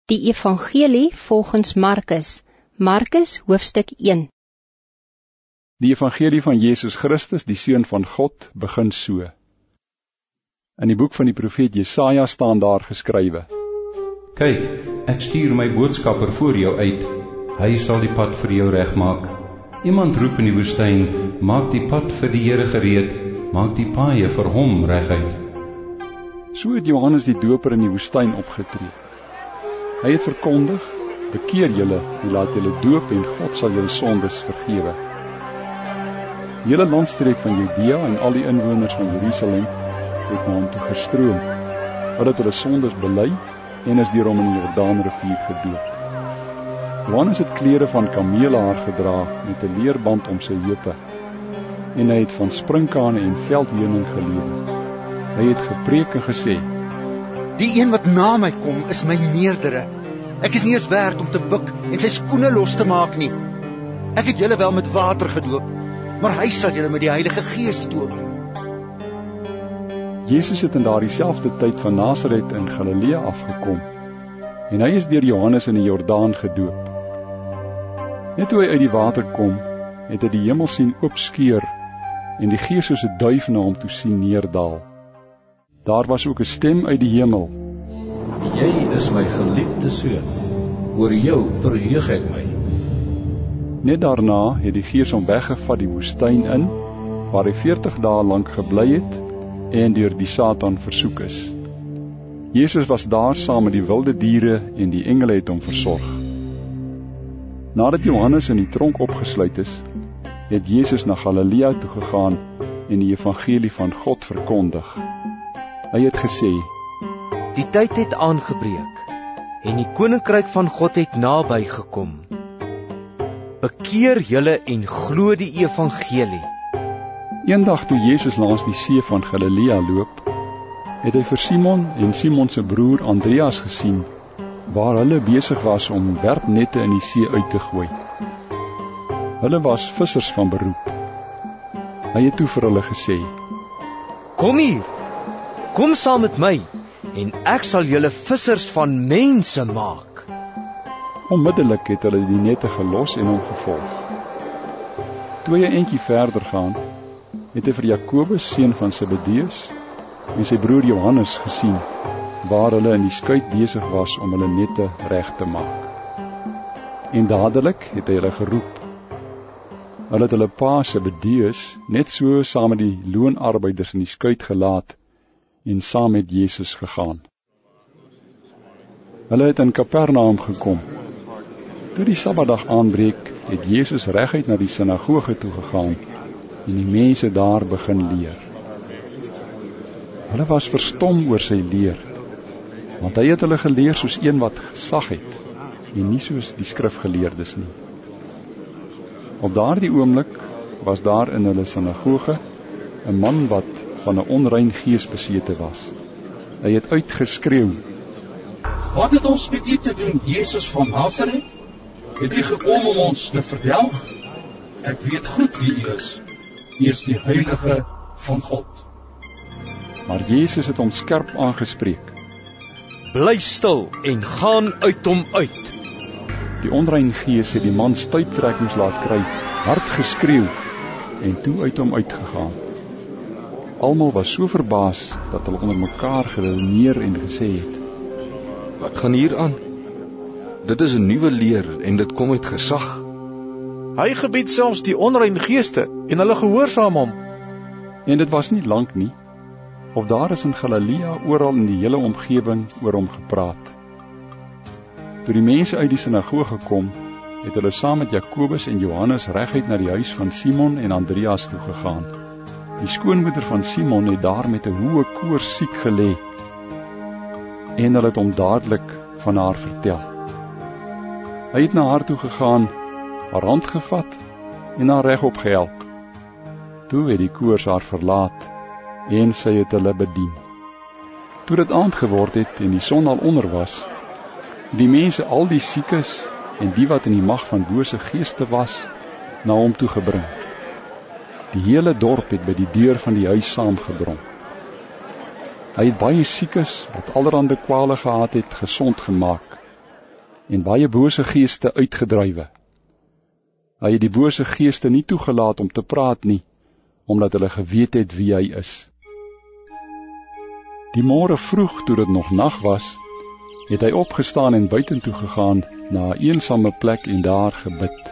Die Evangelie volgens Markus, Markus hoofstuk 1. Die Evangelie van Jesus Christus, die Seun van God, begin so. In die boek van die profeet Jesaja staan daar geskrywe: Kyk, ek stuur my boodskapper voor jou uit. Hy sal die pad vir jou regmaak. Iemand roep in die woestyn: maak die pad vir die Here gereed, maak die paaie vir hom reguit. So het Johannes die Doper in die woestyn opgetree. Hy het verkondig: bekeer julle en laat julle doop en God sal julle sondes vergewe. Die hele landstreek van Judea en al die inwoners van Jerusalem het na hom toe gestroom. Hulle het hulle sondes bely en is deur hom in die Jordaanrivier gedoop. Johannes het klere van kameelhaar gedra met 'n leerband om sy heupe, en hy het van sprinkane en veldheuning gelewe. Hy het gepreek en gesê: Die een wat na my kom, is my meerdere. Ek is nie eens werd om te buk en sy skoene los te maak nie. Ek het julle wel met water gedoop, maar hy sal julle met die Heilige Gees doop. Jesus het in daardie selfde tyd van Nasaret in Galilea afgekom, en hy is deur Johannes in die Jordaan gedoop. Net toe hy uit die water kom, het hy die hemel sien oopskeur en die Gees soos 'n duif na hom toe sien neerdaal. Daar was ook 'n stem uit die hemel: Jy is my geliefde seun, oor jou verheug ek my. Net daarna het die Gees hom weggevat die woestyn in, waar hy 40 dae lank gebly het en deur die Satan versoek is. Jesus was daar saam met die wilde diere en die engele het hom versorg. Nadat Johannes in die tronk opgesluit is, het Jesus na Galilea toe gegaan en die evangelie van God verkondig. Hy het gesê: Die tyd het aangebreek en die koninkryk van God het naby gekom. Bekeer julle en glo die evangelie. Eendag toe Jesus langs die see van Galilea loop, het hy vir Simon en Simon se broer Andreas gesien, waar hulle besig was om werpnette in die see uit te gooi. Hulle was vissers van beroep. Hy het toe vir hulle gesê: Kom hier, kom saam met my en ek sal julle vissers van mense maak. Onmiddellik het hulle die nette gelos en hom gevolg. Toe hy 'n entjie verder gaan, het hy vir Jakobus, seun van Zebedeus, en sy broer Johannes gesien, waar hulle in die skuit besig was om hulle nette reg te maak. En dadelik het hy hulle geroep. Hulle het hulle pa Zebedeus net so saam met die loonarbeiders in die skuit gelaat en saam met Jesus gegaan. Hulle het in Kapernaum gekom. Toe die Sabbatdag aanbreek, het Jesus reguit na die sinagoge toe gegaan en die mense daar begin leer. Hulle was verstom oor sy leer, want hy het hulle geleer soos een wat gesag het en nie soos die skrifgeleerdes nie. Op daardie oomblik was daar in hulle sinagoge 'n man wat van 'n onrein gees besete was. Hy het uitgeskreeu: Wat het ons met u te doen, Jesus van Nasaret? Het u gekom om ons te verdelg? Ek weet goed wie u is. U is die Heilige van God. Maar Jesus het hom skerp aangespreek: Bly stil en gaan uit hom uit. Die onrein gees het die man stuiptrekkings laat kry, hard geskreeu en toe uit hom uitgegaan. Almal was so verbaas dat hulle onder mekaar geredeneer en gesê het: Wat gaan hier aan? Dit is 'n nuwe leer en dit kom uit gesag. Hy gebied selfs die onrein geeste en hulle gehoorsaam hom. En dit was nie lank nie, of daar is in Galilea oral in die hele omgewing oor hom gepraat. Toe die mense uit die sinagoge kom, het hulle saam met Jakobus en Johannes reguit na die huis van Simon en Andreas toe gegaan. Die skoonmoeder van Simon het daar met 'n hoë koors siek gelê, en hulle het hom dadelik van haar vertel. Hy het na haar toe gegaan, haar hand gevat en haar regop gehelp. Toe het die koors haar verlaat en sy het hulle bedien. Toe dit aand geword het en die son al onder was, die mense al die siekes en die wat in die mag van bose geeste was, na hom toe gebring. Die hele dorp het by die deur van die huis saamgedrom. Hy het baie siekes wat allerhande kwale gehad het, gesond gemaak en baie bose geeste uitgedrywe. Hy het die bose geeste nie toegelaat om te praat nie, omdat hulle geweet het wie hy is. Die môre vroeg, toe dit nog nag was, het hy opgestaan en buitentoe gegaan na 'n eensame plek en daar gebid.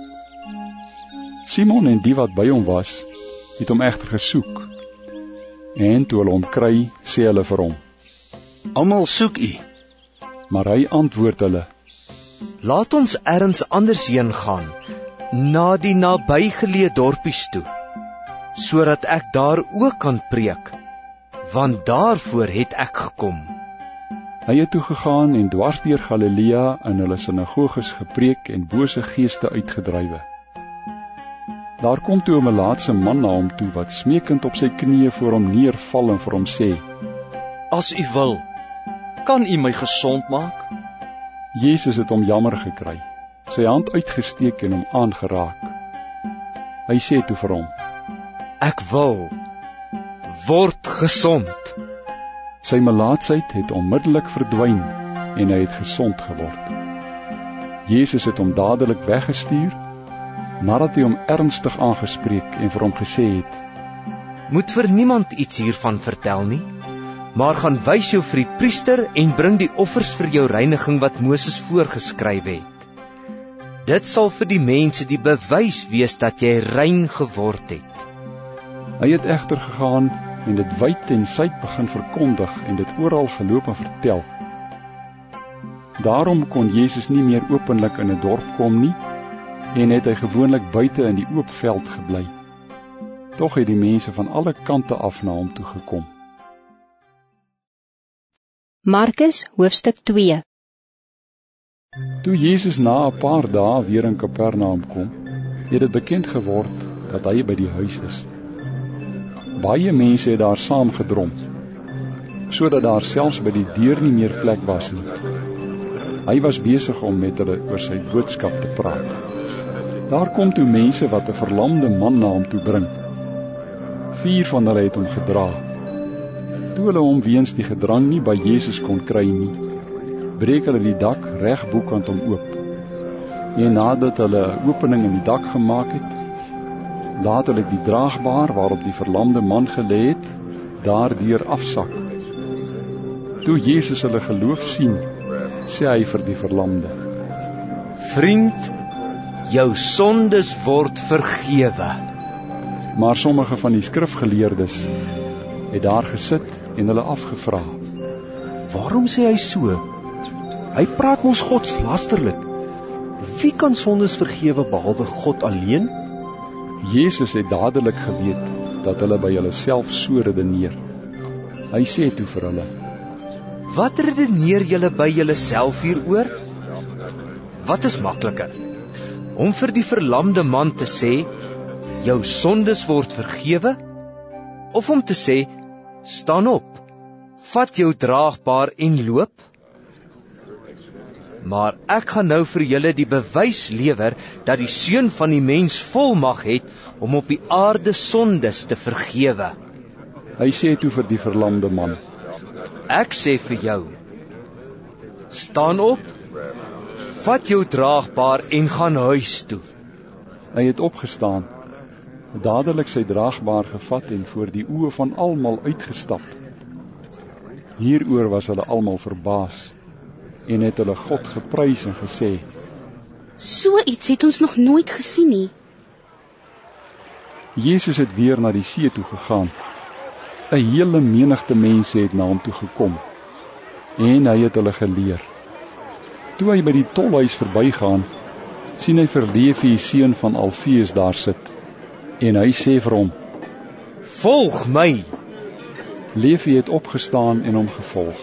Simon en die wat by hom was, het hom egter gesoek. En toe hulle hom kry, sê hulle vir hom: Almal soek u. Maar hy antwoord hulle: Laat ons ergens anders heen gaan, na die nabygeleë dorpies toe, sodat ek daar ook kan preek, want daarvoor het ek gekom. Hy het toe gegaan en dwars deur Galilea in hulle sinagoges gepreek en bose geeste uitgedrywe. Daar kom toe 'n melaatse man na hom toe wat smeekend op sy knieë voor hom neerval en vir hom sê: As u wil, kan u my gesond maak? Jesus het hom jammer gekry, sy hand uitgesteek en hom aangeraak. Hy sê toe vir hom: Ek wil, word gesond. Sy melaatsheid het onmiddellik verdwyn en hy het gesond geword. Jesus het hom dadelik weggestuur, nadat hy hom ernstig aangespreek en vir hom gesê het: Moet vir niemand iets hiervan vertel nie, maar gaan wys jou vir die priester en bring die offers vir jou reiniging wat Moses voorgeskryf het. Dit sal vir die mense die bewys wees dat jy rein geword het. Hy het egter gegaan en dit wyd en suid begin verkondig en dit oral geloop en vertel. Daarom kon Jesus nie meer openlik in 'n dorp kom nie, en het hy gewoonlik buite in die oop veld gebly. Tog het die mense van alle kante af na hom toe gekom. Markus hoofstuk 2. Toe Jesus na 'n paar dae weer in Kapernaum kom, het dit bekend geword dat hy by die huis is. Baie mense het daar saamgedrom, sodat daar selfs by die deur nie meer plek was nie. Hy was besig om met hulle oor sy boodskap te praat. Daar kom toe mense wat 'n verlamde man na hom toe bring. 4 van hulle het hom gedra. Toe hulle hom weens die gedrang nie by Jesus kon kry nie, breek hulle die dak reg bokant hom oop. En nadat hulle 'n opening in die dak gemaak het, laat hulle die draagbaar waarop die verlamde man gelê het, daardeur afsak. Toe Jesus hulle geloof sien, sê hy vir die verlamde: Vriend, jou sondes word vergewe. Maar sommige van die skrifgeleerdes het daar gesit en hulle afgevra: Waarom sê hy so? Hy praat mos godslasterlik. Wie kan sondes vergewe behalwe God alleen? Jesus het dadelik geweet dat hulle by hulle self so redeneer. Hy sê toe vir hulle: Wat redeneer julle by julle self hieroor? Wat is makliker? Om vir die verlamde man te sê, jou sondes word vergewe? Of om te sê, staan op, vat jou draagbaar en loop? Maar ek gaan nou vir julle die bewys lewer dat die Seun van die mens volmag het om op die aarde sondes te vergewe. Hy sê toe vir die verlamde man: Ek sê vir jou, staan op, vat jou draagbaar en gaan huis toe. Hy het opgestaan, dadelik sy draagbaar gevat en voor die oë van almal uitgestap. Hieroor was hulle almal verbaas en het hulle God geprys en gesê: So iets het ons nog nooit gesien nie. Jesus het weer na die see toe gegaan. 'n Hele menigte mense het na hom toe gekom en hy het hulle geleer. Toe hy by die tolhuis verbygaan, sien hy vir Levi, seun van Alfeus, daar sit en hy sê vir hom: Volg my. Levi het opgestaan en hom gevolg.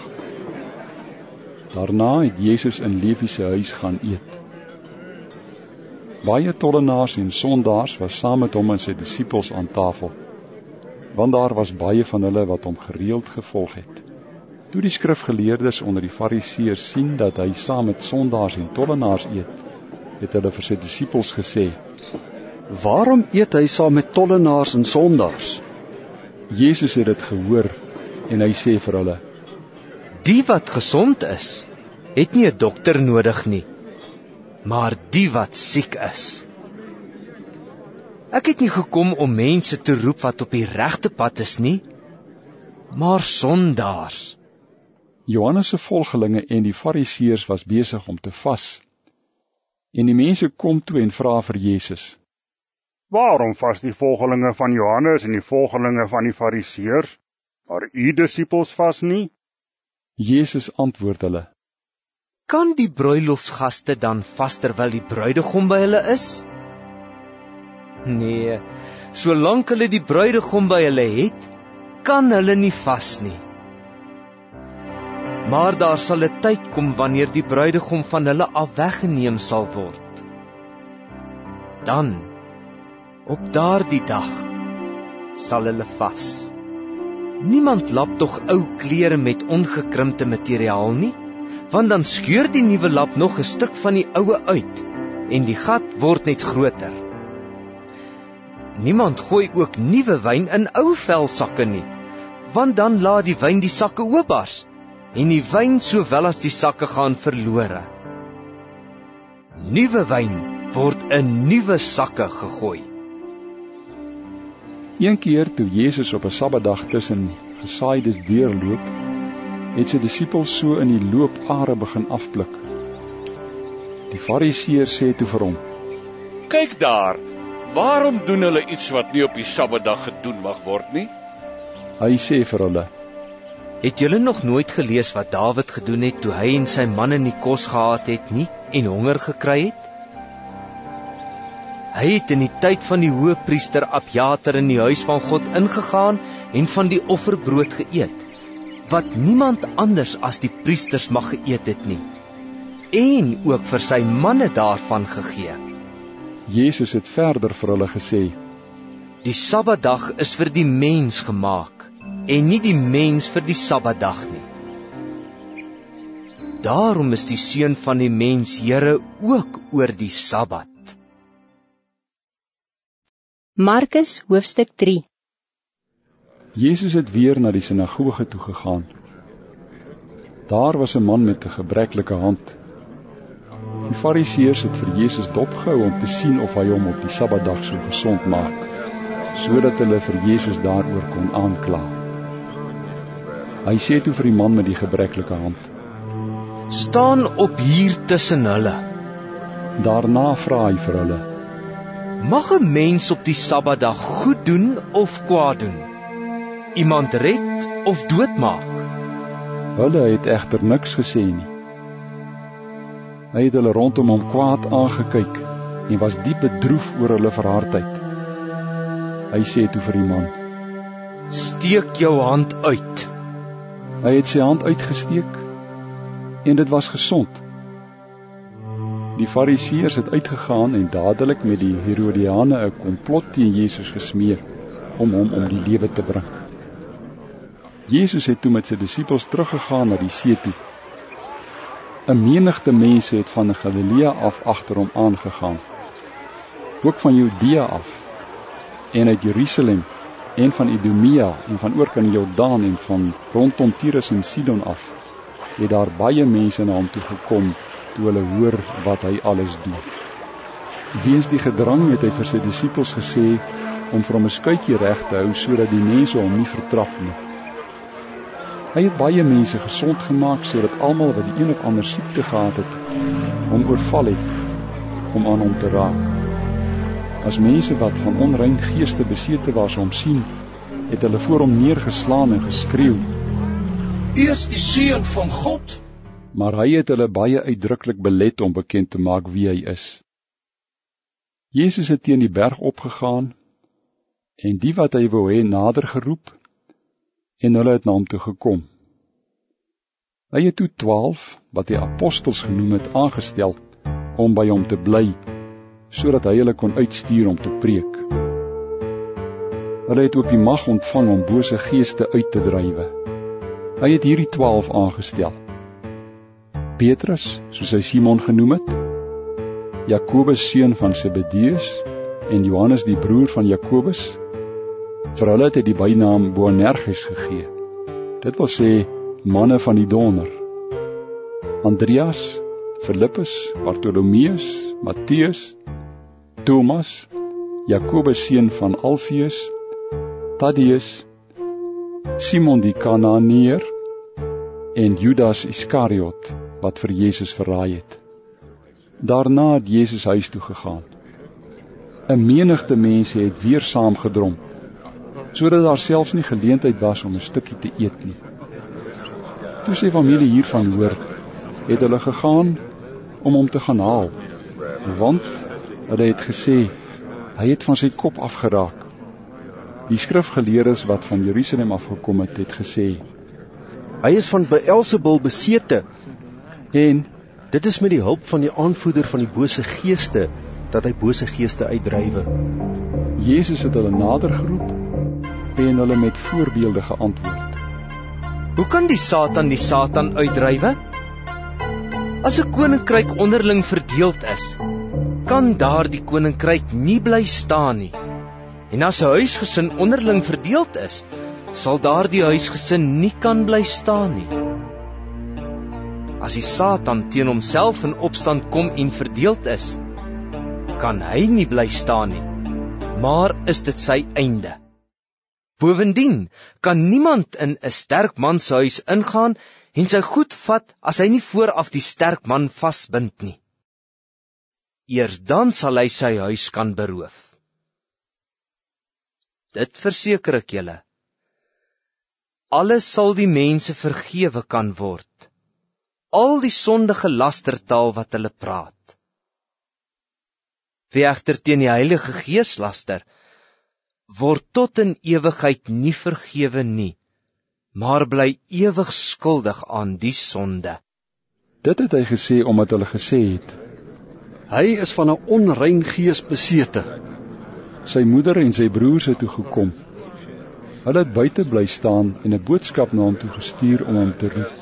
Daarna het Jesus in Levi se huis gaan eet. Baie tollenaars en sondaars was saam met hom en sy disippels aan tafel, want daar was baie van hulle wat hom gereeld gevolg het. Toe die skrifgeleerdes onder die fariseërs sien dat hy saam met sondaars en tollenaars eet, het hulle vir sy disippels gesê: Waarom eet hy saam met tollenaars en sondaars? Jesus het dit gehoor en hy sê vir hulle: Die wat gesond is, het nie 'n dokter nodig nie, maar die wat siek is. Ek het nie gekom om mense te roep wat op die regte pad is nie, maar sondaars. Johannes se volgelinge en die fariseërs was besig om te vas. En die mense kom toe en vra vir Jesus: Waarom vas die volgelinge van Johannes en die volgelinge van die fariseërs, maar u disippels vas nie? Jesus antwoord hulle: Kan die bruilofsgaste dan vas terwyl die bruidegom by hulle is? Nee, solank hulle die bruidegom by hulle het, kan hulle nie vas nie. Maar daar sal 'n tyd kom wanneer die bruidegom van hulle af weggeneem sal word. Dan, op daardie dag, sal hulle vas. Niemand lap tog ou klere met ongekrimpte materiaal nie, want dan skeur die nuwe lap nog 'n stuk van die oue uit en die gat word net groter. Niemand gooi ook nuwe wyn in ou velsakke nie, want dan laat die wyn die sakke oopbars en die wyn sowel as die sakke gaan verlore. Nuwe wyn word in nuwe sakke gegooi. Een keer toe Jesus op 'n Sabbatdag tussen gesaaides deurloop, het sy disippels so in die loopare begin afpluk. Die fariseërs sê toe vir hom: Kyk daar, waarom doen hulle iets wat nie op die Sabbatdag gedoen mag word nie? Hy sê vir hulle: Het julle nog nooit gelees wat Dawid gedoen het toe hy en sy manne nie kos gehad het nie en honger gekry het? Hy het in die tyd van die hoëpriester Abjatar in die huis van God ingegaan en van die offerbrood geëet, wat niemand anders as die priesters mag geëet het nie, en ook vir sy manne daarvan gegee. Jesus het verder vir hulle gesê: Die Sabbatdag is vir die mens gemaak, en nie die mens vir die Sabbatdag nie. Daarom is die Seun van die mens Here ook oor die Sabbat. Markus hoofstuk 3. Jesus het weer na die sinagoge toe gegaan. Daar was 'n man met 'n gebreklike hand. Die fariseërs het vir Jesus dopgehou om te sien of hy hom op die Sabbatdag sou gesond maak, sodat hulle vir Jesus daaroor kon aankla. Hy sê toe vir die man met die gebreklike hand: Staan op hier tussen hulle. Daarna vra hy vir hulle: Mag 'n mens op die Sabbatdag goed doen of kwaad doen? Iemand red of doodmaak? Hulle het egter niks gesê nie. Hy het hulle rondom hom kwaad aangekyk en was diep bedroef oor hulle verhardheid. Hy sê toe vir die man: Steek jou hand uit. Hy het sy hand uitgesteek en dit was gesond. Die fariseërs het uitgegaan en dadelik met die Herodiane 'n komplot teen Jesus gesmee om hom om die lewe te bring. Jesus het toe met sy disippels teruggegaan na die see toe. 'n Menigte mense het van Galilea af agter hom aangegaan, ook van Judea af en uit Jerusalem en van Idumea en van oor kan Jordaan en van rondom Tyrus en Sidon af, het daar baie mense na hom toe gekom toe hulle hoor wat hy alles doen. Weens die gedrang het hy vir sy disippels gesê om vir hom 'n skuitjie reg te hou sodat die mense hom nie vertrap nie. Hy het baie mense gesond gemaak sodat almal wat die een of ander siekte gehad het, hom oorval het om aan hom te raak. As mense wat van onrein geeste besete was hom sien, het hulle voor hom neergeslaan en geskreeu: U is die Seun van God. Maar hy het hulle baie uitdruklik belet om bekend te maak wie hy is. Jesus het teen die berg opgegaan en die wat hy wou hê nader geroep en hulle het na hom toe gekom. Hy het toe 12, wat hy apostels genoem het, aangestel om by hom te bly, sodat hy hulle kon uitstuur om te preek. Hulle het ook die mag ontvang om bose geeste uit te drywe. Hy het hierdie 12 aangestel: Petrus, soos hy Simon genoem het, Jakobus seun van Zebedeus en Johannes die broer van Jakobus. Vir hulle het hy die bynaam Boanerges gegee. Dit wil sê manne van die donder. Andreas, Filippus, Bartolomeus, Matteus, Thomas, Jakobus seun van Alfeus, Thaddeus, Simon die Kananeer en Judas Iskariot wat vir Jesus verraai het. Daarna het Jesus huis toe gegaan. 'n Menigte mense het weer saamgedrom, sodat daar selfs nie geleentheid was om 'n stukkie te eet nie. Toe sy familie hiervan hoor, het hulle gegaan om hom te gaan haal, want hulle het gesê, hy het van sy kop afgeraak. Die skrifgeleerdes wat van Jerusalem afgekom het gesê, hy is van Beelzebul besete, en dit is met die hulp van die aanvoerder van die bose geeste, dat hy bose geeste uitdrywe. Jesus het hulle nader geroep, en hulle met voorbeelde geantwoord. Hoe kan die Satan uitdrywe? As 'n koninkryk onderling verdeeld is, kan daardie koninkryk nie bly staan nie. En as 'n huisgesin onderling verdeeld is, sal daardie huisgesin nie kan bly staan nie. As die Satan teen homself in opstand kom en verdeeld is, kan hy nie bly staan nie, maar is dit sy einde. Bovendien kan niemand in 'n sterk man se huis ingaan en sy goed vat as hy nie vooraf die sterk man vasbind nie. Eers dan sal hy sy huis kan beroof. Dit verseker ek julle. Alles sal die mense vergewe kan word, al die sondige lastertaal wat hulle praat. Wie egter teen die Heilige Gees laster, word tot in ewigheid nie vergewe nie, maar bly ewig skuldig aan die sonde. Dit het hy gesê omdat hulle gesê het, hy is van 'n onrein gees besete. Sy moeder en sy broers het toe gekom. Hulle het buite bly staan en 'n boodskap na hom toe gestuur om hom te roep.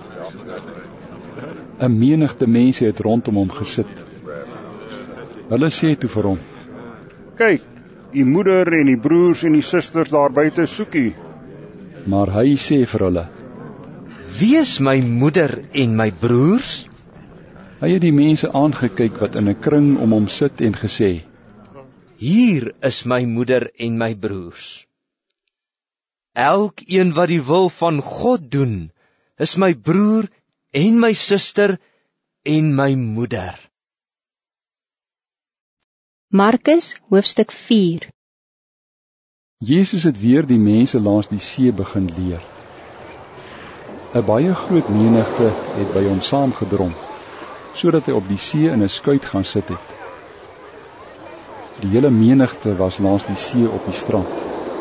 'n Menigte mense het rondom hom gesit. Hulle sê toe vir hom, kyk, die moeder en die broers en die susters daar buite soek u. Maar hy sê vir hulle, wie is my moeder en my broers? Hy het die mense aangekyk wat in 'n kring om hom sit en gesê, hier is my moeder en my broers. Elkeen wat die wil van God doen, is my broer en my suster en my moeder. Markus hoofstuk 4. Jesus het weer die mense langs die see begin leer. 'n Baie groot menigte het by hom saamgedrom, sodat hy op die see in 'n skuit gaan sit het. Die hele menigte was langs die see op die strand.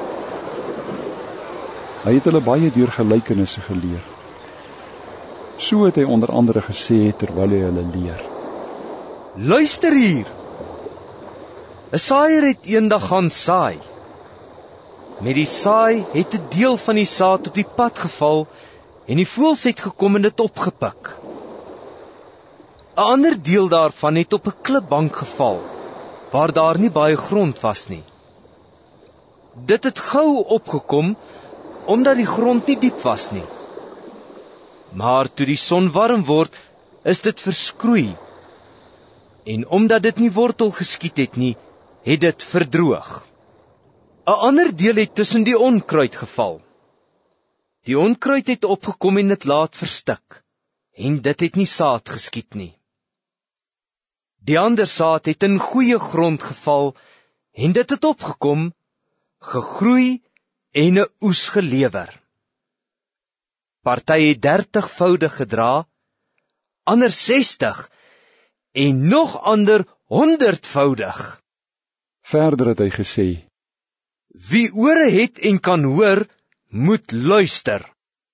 Hy het hulle baie deur gelykenisse geleer. So het hy onder andere gesê terwyl hy hulle leer. Luister hier! 'n saaier het eendag gaan saai. Met die saai het 'n deel van die saad op die pad geval en die voëls het gekom en dit opgepik. 'n Ander deel daarvan het op 'n klipbank geval, waar daar nie baie grond was nie. Dit het gou opgekom, omdat die grond nie diep was nie. Maar toe die son warm word, is dit verskroei. En omdat dit nie wortel geskiet het nie, het dit verdroog. 'n Ander deel het tussen die onkruid geval. Die onkruid het opgekom en dit laat verstik, en dit het nie saad geskiet nie. Die ander saad het in goeie grond geval, en dit het opgekom, gegroei en 'n oes gelewer. Party het 30voudig gedra, ander 60, en nog ander 100voudig. Verder het hy gesê, wie ore het en kan hoor, moet luister.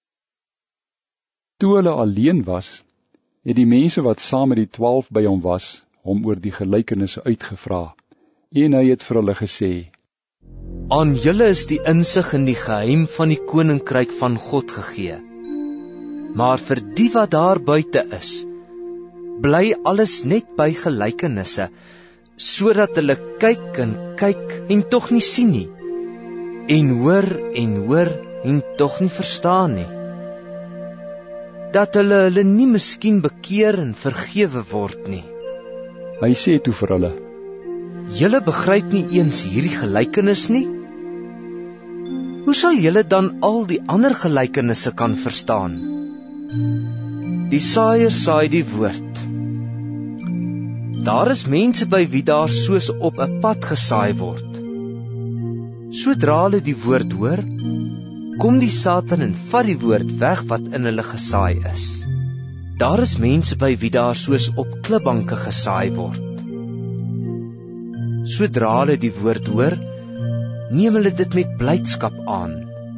Toe hulle alleen was, het die mense wat saam met die 12 by hom was, hom oor die gelykenisse uitgevra, en hy het vir hulle gesê, aan julle is die insig in die geheim van die koninkryk van God gegee. Maar vir die wat daar buite is, bly alles net by gelykenisse, sodat hulle kyk en tog nie sien nie, en hoor en tog nie verstaan nie. dat hulle nie miskien bekeer en vergewe word nie. Hy sê toe vir hulle: Julle begryp nie eens hierdie gelykenis nie? Hoe sal julle dan al die ander gelykenisse kan verstaan? Die saaier saai die woord. Daar is mense by wie daar soos op 'n pad gesaai word. Sodra hulle die woord hoor, kom die Satan en vat die woord weg wat in hulle gesaai is. Daar is mense by wie daar soos op klipbanke gesaai word. Sodra hulle die woord hoor, neem hulle dit met blydskap aan.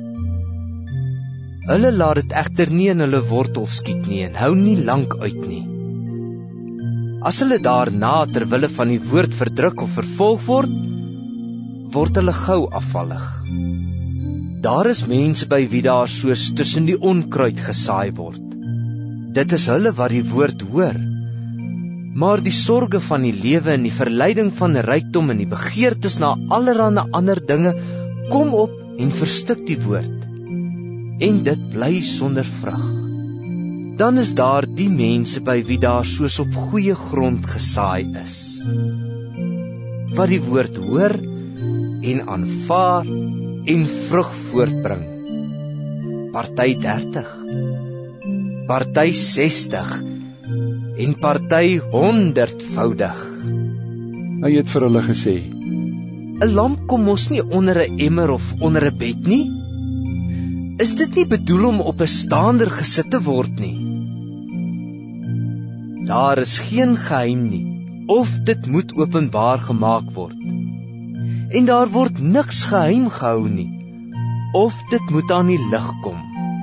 Hulle laat dit egter nie in hulle wortel skiet nie en hou nie lank uit nie. As hulle daarna ter wille van die woord verdruk of vervolg word hulle gou afvallig. Daar is mense by wie daar soos tussen die onkruid gesaai word. Dit is hulle wat die woord hoor, maar die sorge van die lewe en die verleiding van rykdom en die begeertes na allerlei ander dinge kom op en verstik die woord, en dit bly sonder vrug. Dan is daar die mense by wie daar soos op goeie grond gesaai is, wat die woord hoor en aanvaar en vrug voortbring. Party 30, party 60 en party 100voudig. Hy het vir hulle gesê: 'n lamp kom mos nie onder 'n emmer of onder 'n bed nie. Is dit nie bedoel om op 'n staander gesit te word nie? Daar is geen geheim nie, of dit moet openbaar gemaak word. En daar word niks geheim gehou nie, of dit moet aan die lig kom.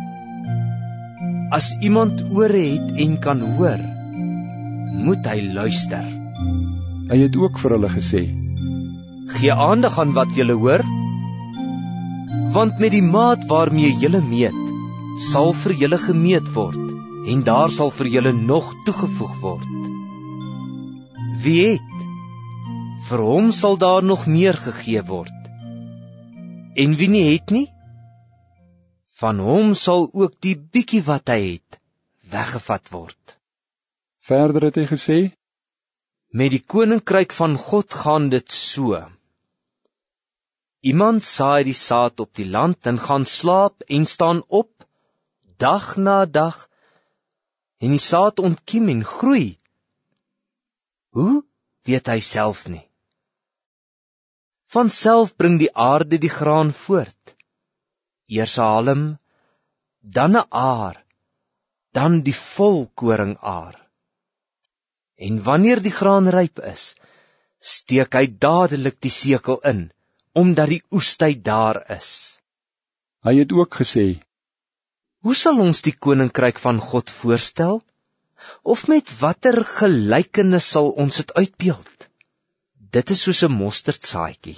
As iemand ore het en kan hoor, moet hy luister. Hy het ook vir hulle gesê: Gee aandag aan wat julle hoor, want met die maat waarmee julle meet, sal vir julle gemeet word, en daar sal vir julle nog toegevoeg word. Wie het, vir hom sal daar nog meer gegee word. En wie nie het nie, van hom sal ook die bietjie wat hy het, weggevat word. Verder het hy gesê: Met die koninkryk van God gaan dit so. Iemand saai die saad op die land en gaan slaap en staan op, dag na dag, en die saad ontkiem en groei. Hoe, weet hy self nie. Vanself bring die aarde die graan voort. Eers 'n halm, dan 'n aar, dan die volkoringaar. En wanneer die graan ryp is, steek hy dadelik die sekel in, omdat die oestyd daar is. Hy het ook gesê: Hoe sal ons die koninkryk van God voorstel? Of met watter gelykenis sal ons dit uitbeeld? Dit is soos 'n mosterdsaadjie.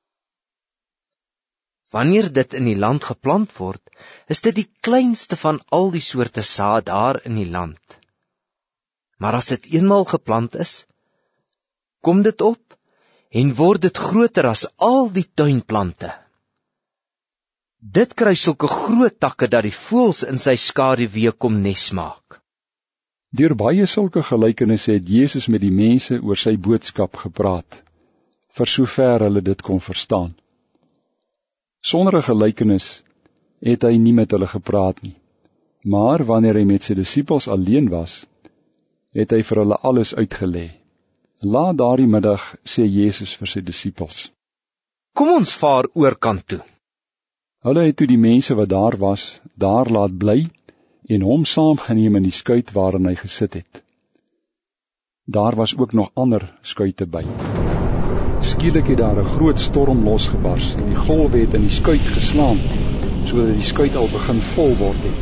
Wanneer dit in die land geplant word, is dit die kleinste van al die soorte saad daar in die land. Maar as dit eenmaal geplant is, kom dit op en word dit groter as al die tuinplante. Dit kry sulke groot takke dat die voëls in sy skaduwee kom nes maak. Deur baie sulke gelykenisse het Jesus met die mense oor sy boodskap gepraat, vir sover hulle dit kon verstaan. Sonder 'n gelykenis het hy nie met hulle gepraat nie, maar wanneer hy met sy disippels alleen was, het hy vir hulle alles uitgelê. Laat daardie middag sê Jesus vir sy disippels: Kom ons vaar oorkant toe. Hulle het toe die mense wat daar was, daar laat bly en hom saamgeneem in die skuit waarin hy gesit het. Daar was ook nog ander skuite by. Skielik het daar 'n groot storm losgebars en die golwe het in die skuit geslaan, sodat die skuit al begin vol word het.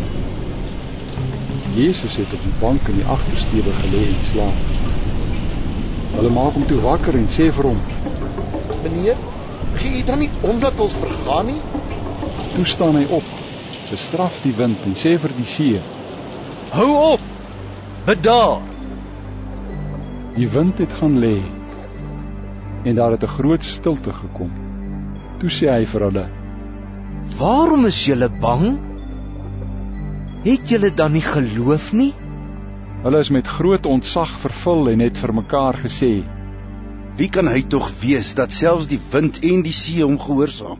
Jesus het op die bank in die agtersteewe gelê en slaap. Hulle maak hom toe wakker en sê vir hom: Meneer, gee u dan nie om dat ons vergaan nie? Toe staan hy op, bestraf die wind en sê vir die see: Hou op, bedaar. Die wind het gaan lê en daar het 'n groot stilte gekom. Toe sê hy vir hulle: Waarom is julle bang? Het julle dan nie geloof nie? Hulle is met groot ontzag vervul en het vir mekaar gesê: Wie kan hy tog wees dat selfs die wind en die see hom gehoorsaam?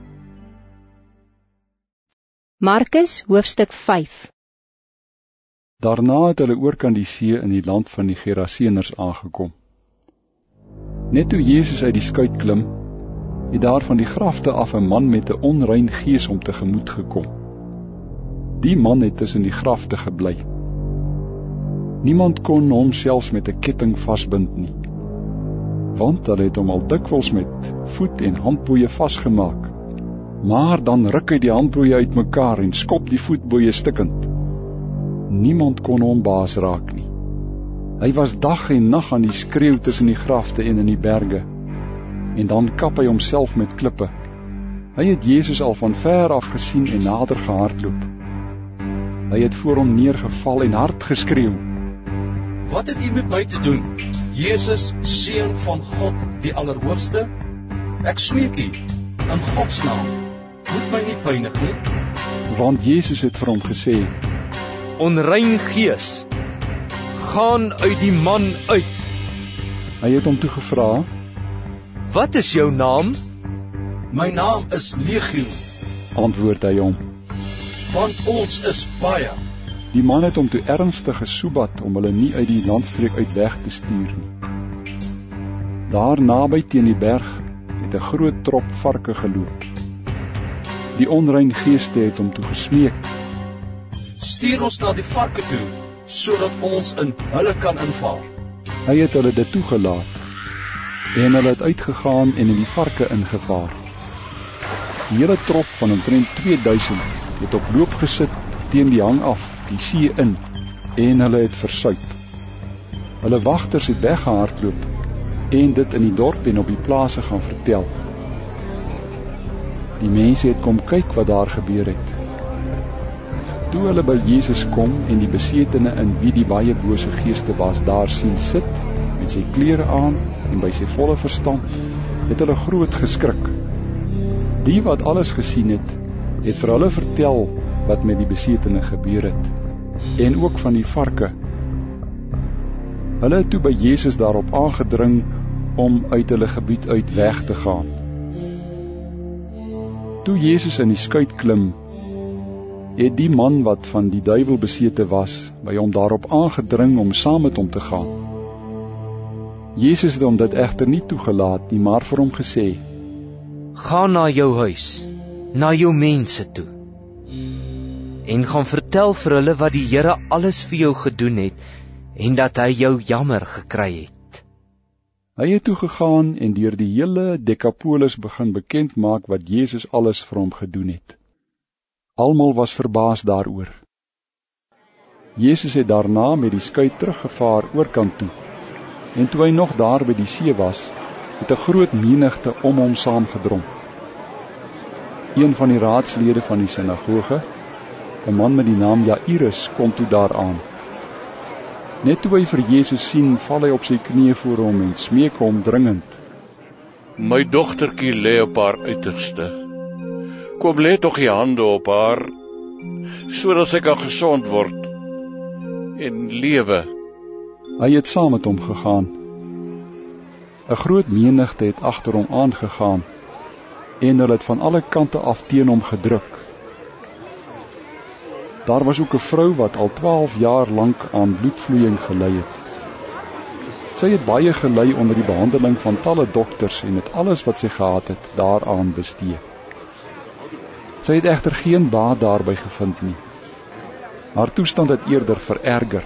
Markus hoofstuk 5. Daarna het hulle oorkant die see in die land van die Geraseners aangekom. Net toe Jesus uit die skuit klim, het daar van die grafte af 'n man met 'n onrein gees hom tegemoet gekom. Die man het tussen die grafte gebly. Niemand kon hom selfs met 'n ketting vasbind nie, want hulle het hom al dikwels met voet- en handboeie vasgemaak. Maar dan ruk hy die handboeie uitmekaar en skop die voetboeie stikkend. Niemand kon hom baas raak nie. Hy was dag en nag aan die skreeu tussen die grafte en in die berge, en dan kap hy homself met klippe. Hy het Jesus al van ver af gesien en nader gehardloop. Hy het voor hom neergeval en hard geskreeu: Wat het u met my te doen, Jesus, Seun van God die Allerhoogste? Ek smeek u, in God se naam, moet my nie pynig nie. Want Jesus het vir hom gesê: Onrein gees, gaan uit die man uit. Hy het hom toe gevra: Wat is jou naam? My naam is Legio, antwoord hy hom, want ons is baie. Die man het hom toe ernstig gesoebat om hulle nie uit die landstreek uit weg te stuur nie. Daar naby teen die berg het 'n groot trop varke geloop. Die onrein geeste het hom toe gesmeek: Stuur ons na die varke toe, sodat ons in hulle kan inval. Hy het hulle dit toegelaat, en hulle het uitgegaan en in die varke ingevaar. Die hele trop van omtrent 2000 het op loop gesit teen die hang af, die see in, en hulle het versuip. Hulle wagters het weggehardloop en dit in die dorp en op die plase gaan vertel. Die mense het kom kyk wat daar gebeur het. Toe hulle by Jesus kom en die besetene in wie die baie bose geeste was daar sien sit, met sy klere aan en by sy volle verstand, het hulle groot geskrik. Die wat alles gesien het, het vir hulle vertel wat met die besetene gebeur het, en ook van die varke. Hulle het toe by Jesus daarop aangedring om uit hulle gebied uit weg te gaan. Toe Jesus in die skuit klim, het die man wat van die duiwel besete was, by hom daarop aangedring om saam met hom te gaan. Jesus het hom dit egter nie toegelaat nie, maar vir hom gesê: Ga na jou huis, na jou mense toe, en gaan vertel vir hulle wat die Here alles vir jou gedoen het, en dat hy jou jammer gekry het. Hy het toe gegaan en deur die hele Decapolis begin bekend maak wat Jesus alles vir hom gedoen het. Almal was verbaas daaroor. Jesus het daarna met die skuit teruggevaar oorkant toe, en toe hy nog daar by die see was, het 'n groot menigte om hom saamgedrom. Een van die raadslede van die sinagoge, 'n man met die naam Jairus, kom toe daaraan. Net toe hy vir Jesus sien, val hy op sy knieë voor hom en smeek hom dringend: My dogtertjie lê op haar uiterste. Kom lê tog die hande op haar, sodat sy kan gesond word en lewe. Hy het saam met hom gegaan. 'n Groot menigte het agter hom aangegaan, en hulle het van alle kante af teen hom gedruk. Daar was ook 'n vrou wat al 12 jaar lank aan bloedvloeiing gely het. Sy het baie gely onder die behandeling van talle dokters en het alles wat sy gehad het daaraan bestee. Sy het egter geen baat daarby gevind nie. Haar toestand het eerder vererger.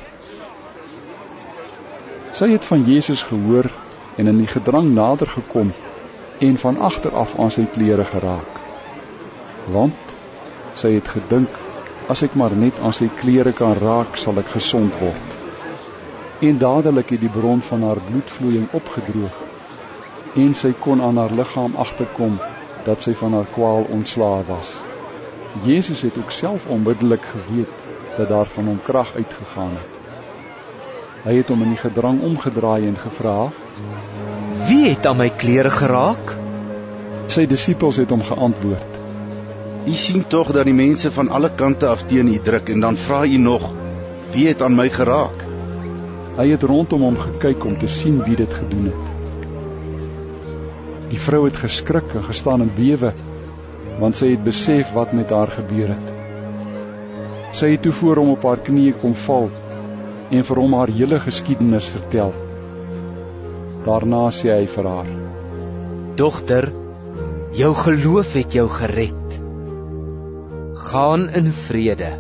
Sy het van Jesus gehoor en in die gedrang nader gekom en van agter af aan sy klere geraak. Want sy het gedink, as ek maar net aan sy klere kan raak, sal ek gesond word. En dadelik het die bron van haar bloedvloeiing opgedroog, en sy kon aan haar liggaam agterkom dat sy van haar kwaal ontslae was. Jesus het ook self onmiddellik geweet dat daar van hom krag uitgegaan het. Hy het hom in die gedrang omgedraai en gevra: Wie het aan my klere geraak? Sy disippels het hom geantwoord: U sien tog dat die mense van alle kante af teen u druk en dan vra u nog, wie het aan my geraak? Hy het rondom hom gekyk om te sien wie dit gedoen het. Die vrou het geskrik en gestaan in bewe, want sy het besef wat met haar gebeur het. Sy het toe voor hom op haar knieë kom val en vir hom haar hele geskiedenis vertel. Daarna sê hy vir haar: Dogter, jou geloof het jou gered. Gaan in vrede.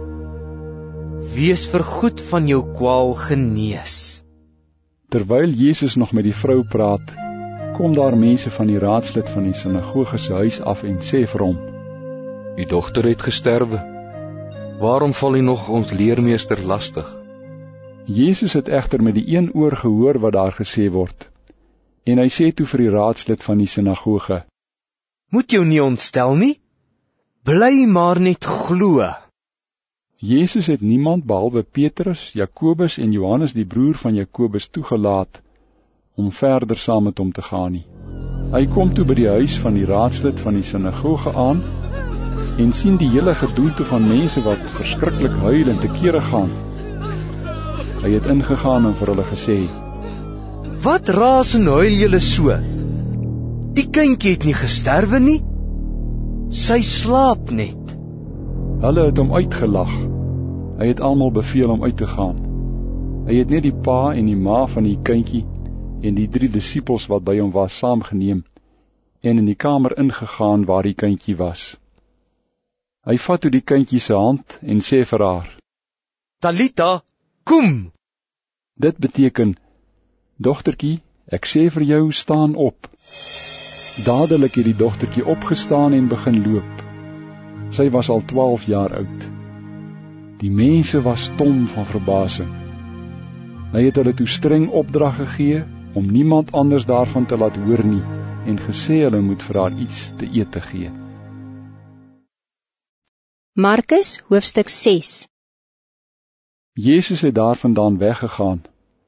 Wees vergoed van jou kwaal genees. Terwyl Jesus nog met die vrou praat, kom daar mense van die raadslid van die sinagoge se huis af en sê vir hom: U dogter het gesterwe. Waarom val u nog ons leermeester lastig? Jesus het egter met die een oor gehoor wat daar gesê word. En hy sê toe vir die raadslid van die sinagoge: Moet jou nie ontstel nie, bly maar net glo. Jesus het niemand behalwe Petrus, Jakobus en Johannes die broer van Jakobus toegelaat om verder saam met hom te gaan nie. Hy kom toe by die huis van die raadslid van die sinagoge aan en sien die hele gedoente van mense wat verskriklik huil en te kere gaan. Hy het ingegaan en vir hulle gesê: Wat raas en huil julle so? Die kindjie het nie gesterwe nie. Sy slaap net. Hulle het hom uitgelag. Hy het almal beveel om uit te gaan. Hy het net die pa en die ma van die kindjie en die 3 disippels wat by hom was saamgeneem en in die kamer ingegaan waar die kindjie was. Hy vat toe die kindjie se hand en sê vir haar: Talita, kom! Dit beteken: Dogtertjie, ek sê vir jou, staan op. Dadelik het die dogtertjie opgestaan en begin loop. Sy was al 12 jaar oud. Die mense was stom van verbasing. Hy het hulle toe streng opdrag gegee om niemand anders daarvan te laat hoor nie en gesê hulle moet vir haar iets te eet te gee. Markus hoofstuk 6. Jesus het daarvandaan weggegaan.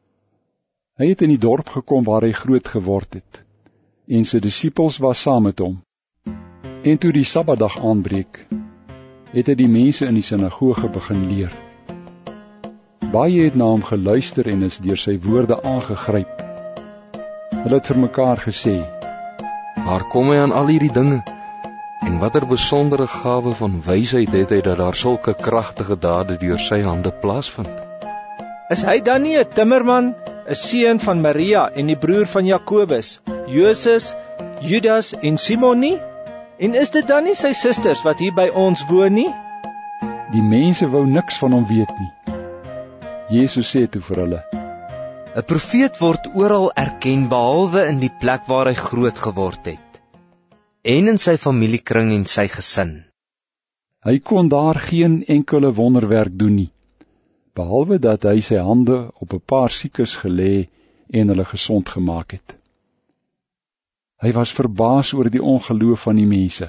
Hy het in die dorp gekom waar hy groot geword het, en sy disippels was saam met hom. En toe die Sabbatdag aanbreek, het hy die mense in die sinagoge begin leer. Baie het na hom geluister en is deur sy woorde aangegryp. Hulle het vir mekaar gesê: Waar kom hy aan al hierdie dinge? En watter besondere gawe van wysheid het hy dat daar sulke kragtige dade deur sy hande plaasvind? Is hy dan nie 'n timmerman, 'n seun van Maria en die broer van Jakobus, Joses, Judas en Simon nie? En is dit dan nie sy susters wat hier by ons woon nie? Die mense wou niks van hom weet nie. Jesus sê toe vir hulle: 'n profeet word oral erken behalwe in die plek waar hy groot geword het, en in sy familiekring en sy gesin. Hy kon daar geen enkele wonderwerk doen nie, behalwe dat hy sy hande op 'n paar siekes gelê en hulle gesond gemaak het. Hy was verbaas oor die ongeloof van die mense.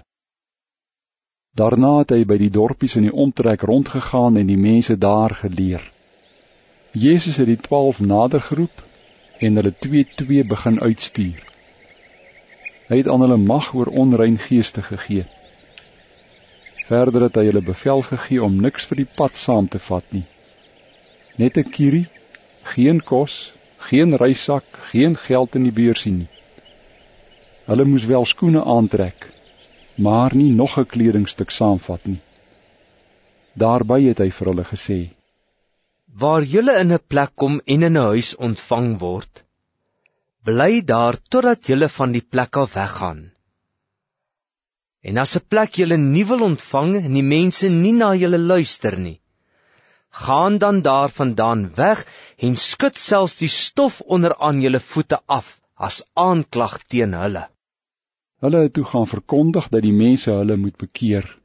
Daarna het hy by die dorpies in die omtrek rondgegaan en die mense daar geleer. Jesus het die 12 nader geroep en hulle 2-2 begin uitstuur. Hy het aan hulle mag oor onrein geeste gegee. Verder het hy hulle bevel gegee om niks vir die pad saam te vat nie. Net 'n kierie, geen kos, geen reissak, geen geld in die beursie nie. Hulle moes wel skoene aantrek, maar nie nog 'n kledingstuk saamvat nie. Daarby het hy vir hulle gesê: Waar julle in 'n plek kom en in 'n huis ontvang word, bly daar totdat julle van die plek af weggaan. En as 'n plek julle nie wil ontvang en die mense nie na julle luister nie, gaan dan daarvandaan weg en skud selfs die stof onder aan julle voete af as aanklag teen hulle. Hulle het toe gaan verkondig dat die mense hulle moet bekeer.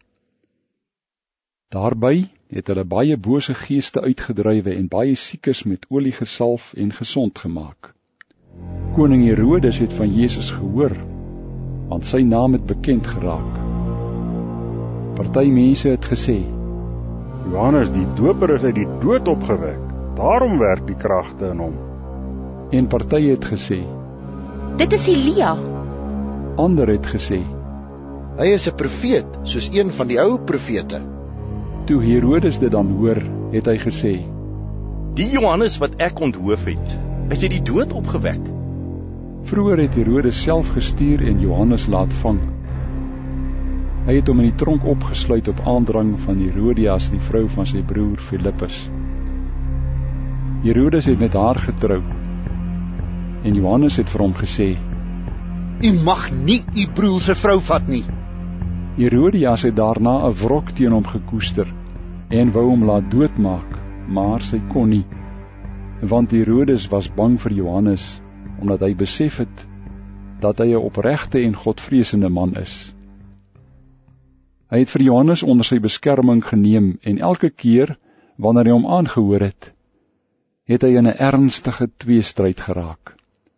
Daarby het hulle baie bose geeste uitgedrywe en baie siekes met olie gesalf en gesond gemaak. Koning Herodes het van Jesus gehoor, want sy naam het bekend geraak. Party mense het gesê: Johannes die Doper is uit die dood opgewek, daarom werk die kragte in hom. En party het gesê: Dit is Elia. Ander het gesê: Hy is 'n profeet, soos een van die ou profete. Toe Herodes dit dan hoor, het hy gesê: Die Johannes wat ek onthoof het, is uit die dood opgewek. Vroeger het Herodes self gestuur en Johannes laat vang. Hy het hom in die tronk opgesluit op aandrang van Herodias, die vrou van sy broer Filippus. Herodes het met haar getrou en Johannes het vir hom gesê: U mag nie u broer se vrou vat nie. Herodias het daarna 'n wrok teen hom gekoester en wou hom laat doodmaak, maar sy kon nie, want Herodes was bang vir Johannes, omdat hy besef het dat hy 'n opregte en godvreesende man is. Hy het vir Johannes onder sy beskerming geneem en elke keer wanneer hy hom aangehoor het, het hy in 'n ernstige tweestryd geraak.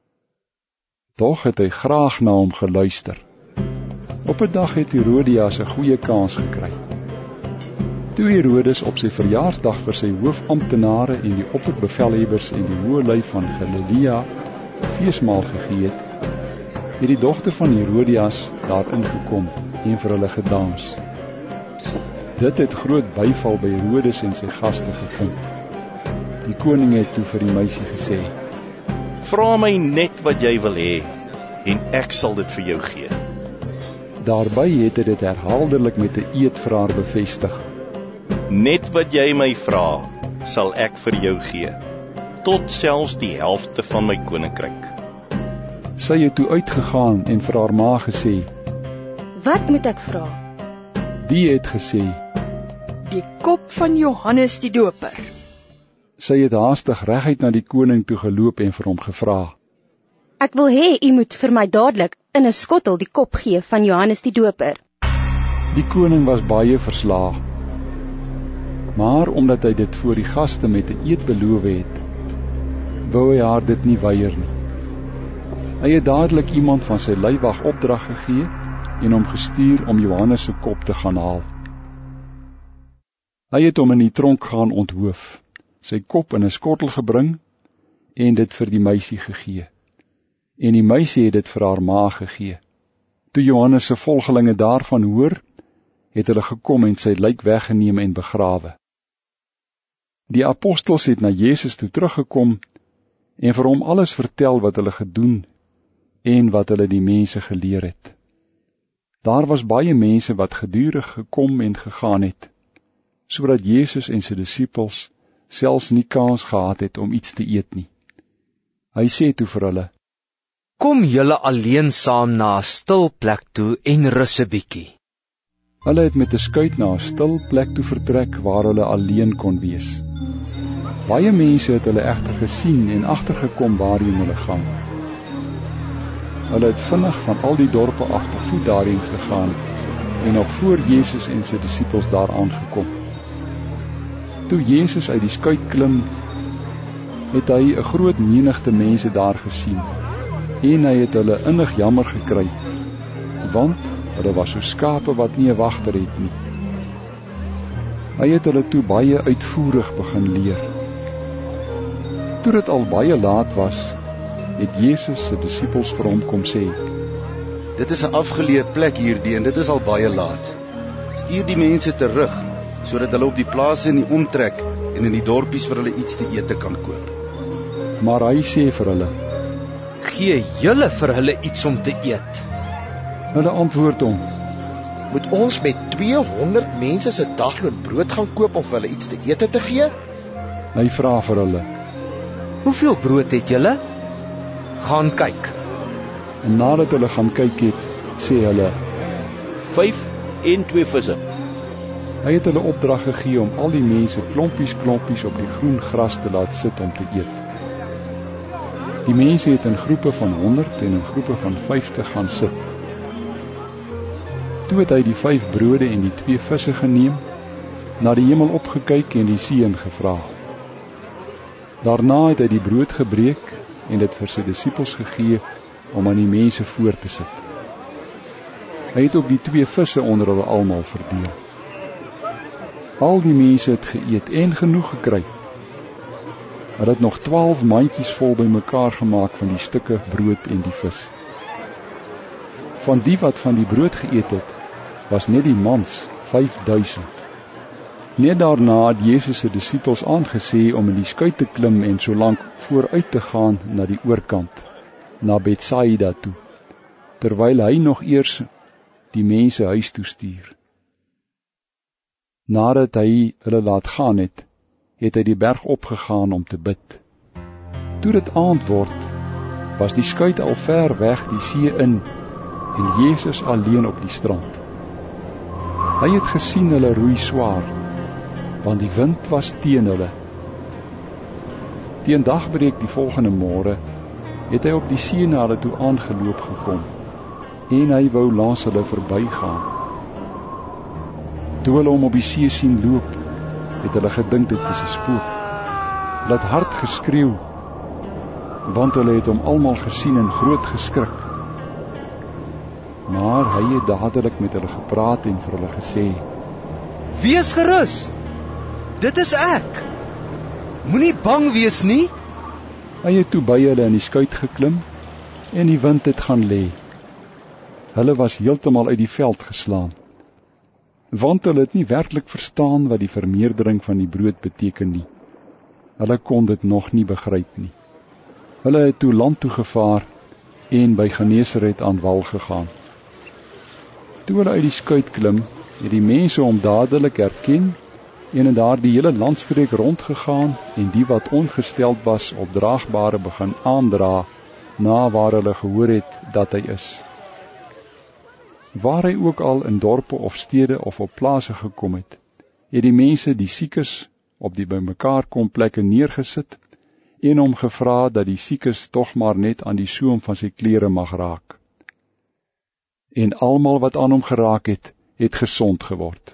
Tog het hy graag na hom geluister. Op 'n dag het Herodias 'n goeie kans gekry. Toe Herodes op sy verjaarsdag vir sy hoofamptenare en die opperbevelhebbers en die hoë lui van Galilea feesmaal gegee het, het die dogter van Herodias daar ingekom en vir hulle gedans. Dit het groot byval by Herodes en sy gaste gevind. Die koning het toe vir die meisie gesê: Vra my net wat jy wil hê, en ek sal dit vir jou gee. Daarby het hy dit herhaaldelik met 'n eed vir haar bevestig. Net wat jy my vra, sal ek vir jou gee, tot selfs die helfte van my koninkryk. Sy het toe uitgegaan en vir haar ma gesê: Wat moet ek vra? Die het gesê: Die kop van Johannes die Doper. Sy het haastig reguit na die koning toe geloop en vir hom gevra: Ek wil hê u moet vir my dadelik in 'n skottel die kop gee van Johannes die Doper. Die koning was baie verslae. Maar omdat hy dit voor die gaste met 'n eed beloof het, wou hy haar dit nie weier nie. Hy het dadelik iemand van sy leiwag opdrag gegee en hom gestuur om Johannes se kop te gaan haal. Hy het hom in die tronk gaan onthoof, sy kop in 'n skottel gebring en dit vir die meisie gegee. En die meisie het dit vir haar ma gegee. Toe Johannes se volgelinge daarvan hoor, het hulle gekom en sy lijk weggeneem en begrawe. Die apostels het na Jesus toe teruggekom en vir hom alles vertel wat hulle gedoen en wat hulle die mense geleer het. Daar was baie mense wat gedurig gekom en gegaan het, sodat Jesus en sy disippels selfs nie kans gehad het om iets te eet nie. Hy sê toe vir hulle: Kom julle alleen saam na 'n stil plek toe en rus 'n bietjie. Hulle het met 'n skuit na 'n stil plek toe vertrek waar hulle alleen kon wees. Baie mense het hulle egter gesien en agtergekom waarheen hulle gaan. Hulle het vinnig van al die dorpe af te voet daarheen gegaan en nog voor Jesus en sy disippels daar aangekom. Toe Jesus uit die skuit klim, het hy 'n groot menigte mense daar gesien en hy het hulle innig jammer gekry, want hulle was so skape wat nie 'n wagter het nie. Hy het hulle toe baie uitvoerig begin leer. Toe dit al baie laat was, het Jesus se disippels vir hom kom sê: Dit is 'n afgeleë plek hierdie en dit is al baie laat. Stuur die mense terug, sodat hulle op die plase in die omtrek en in die dorpies vir hulle iets te eet kan koop. Maar hy sê vir hulle: Gee julle vir hulle iets om te eet. Hulle antwoord hom: Moet ons met 200 mense se dagloon brood gaan koop om vir hulle iets te eet te gee? Hy vra vir hulle: Hoeveel brood het julle? Gaan kyk. En nadat hulle gaan kyk het, sê hulle: 5 en 2 visse. Hy het hulle opdrag gegee om al die mense klompies op die groen gras te laat sit om te eet. Die mense het in groepe van 100 en in groepe van 50 gaan sit. Toe het hy die 5 brode en die 2 visse geneem, na die hemel opgekyk en die seën gevra. Daarna het hy die brood gebreek en dit vir sy disippels gegee om aan die mense voor te sit. Hy het ook die 2 visse onder hulle almal verdeel. Al die mense het geëet en genoeg gekry. Hulle het nog 12 mandjies vol bymekaar gemaak van die stukke brood en die vis. Van die wat van die brood geëet het, was net die mans, 5000. Net daarna het Jesus se disippels aangesê om in die skuit te klim en solank vooruit te gaan na die oorkant, na Betsaida toe, terwyl hy nog eers die mense huis toe stuur. Nadat hy hulle laat gaan het, het hy die berg opgegaan om te bid. Toe dit aand word, was die skuit al ver weg die see in en Jesus alleen op die strand. Hy het gesien hulle roei swaar, want die wind was teen hulle. Teen dagbreek die volgende môre het hy op die see na hulle toe aangeloop gekom en hy wou langs hulle verbygaan. Toe hulle hom op die see sien loop, het hulle gedink dit is 'n spook. Hulle het hard geskreeu, want hulle het hom almal gesien en groot geskrik. Maar hy het dadelik met hulle gepraat en vir hulle gesê: Wees gerus, dit is ek. Moenie bang wees nie. Hy het toe by hulle in die skuit geklim en die wind het gaan lê. Hulle was heeltemal uit die veld geslaan, want hulle het nie werklik verstaan wat die vermeerdering van die brood beteken nie. Hulle kon dit nog nie begryp nie. Hulle het toe land toe gevaar en by Genesaret aan wal gegaan. Toe hulle uit die skuit klim, het die mense hom dadelik herken en in daardie hele landstreek rondgegaan en die wat ongesteld was op draagbare begin aandra na waar hulle gehoor het dat hy is. Waar hy ook al in dorpe of stede of op plase gekom het die mense die siekes op die bymekaar kom plekke neergesit en hom gevra dat die siekes tog maar net aan die soem van sy klere mag raak. En almal wat aan hom geraak het gesond geword.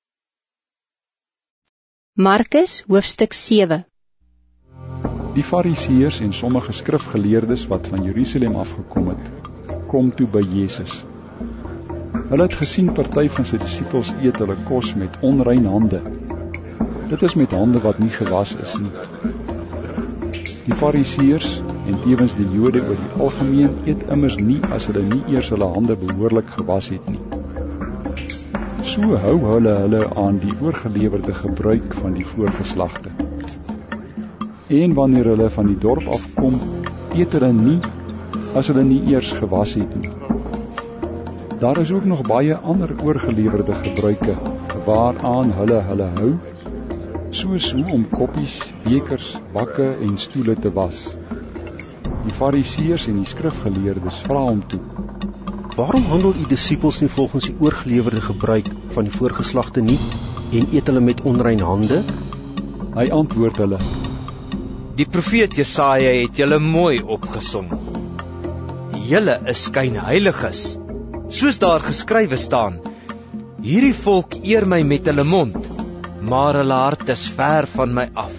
Markus hoofstuk 7. Die Fariseërs en sommige skrifgeleerdes wat van Jerusalem afgekom het, kom toe by Jesus. Hulle het gesien party van sy disippels eet hulle kos met onrein hande. Dit is met hande wat nie gewas is nie. Die Fariseërs en tevens die Jode oor die algemeen eet immers nie as hulle nie eers hulle hande behoorlik gewas het nie. So hou hulle aan die oorgelewerde gebruik van die voorgeslagte. En wanneer hulle van die dorp afkom, eet hulle nie as hulle nie eers gewas het nie. Daar is ook nog baie ander oorgelewerde gebruike waaraan hulle hou, soos hoe om koppies, bekers, bakke en stoele te was. Die Fariseërs en die skrifgeleerdes vra hom toe: Waarom handel u disippels nie volgens die oorgelewerde gebruik van die voorgeslagte nie en eet hulle met onrein hande? Hy antwoord hulle: Die profeet Jesaja het julle mooi opgesom. Julle is skynheiliges, soos daar geskrywe staan: Hierdie volk eer my met hulle mond, maar hulle hart is ver van my af.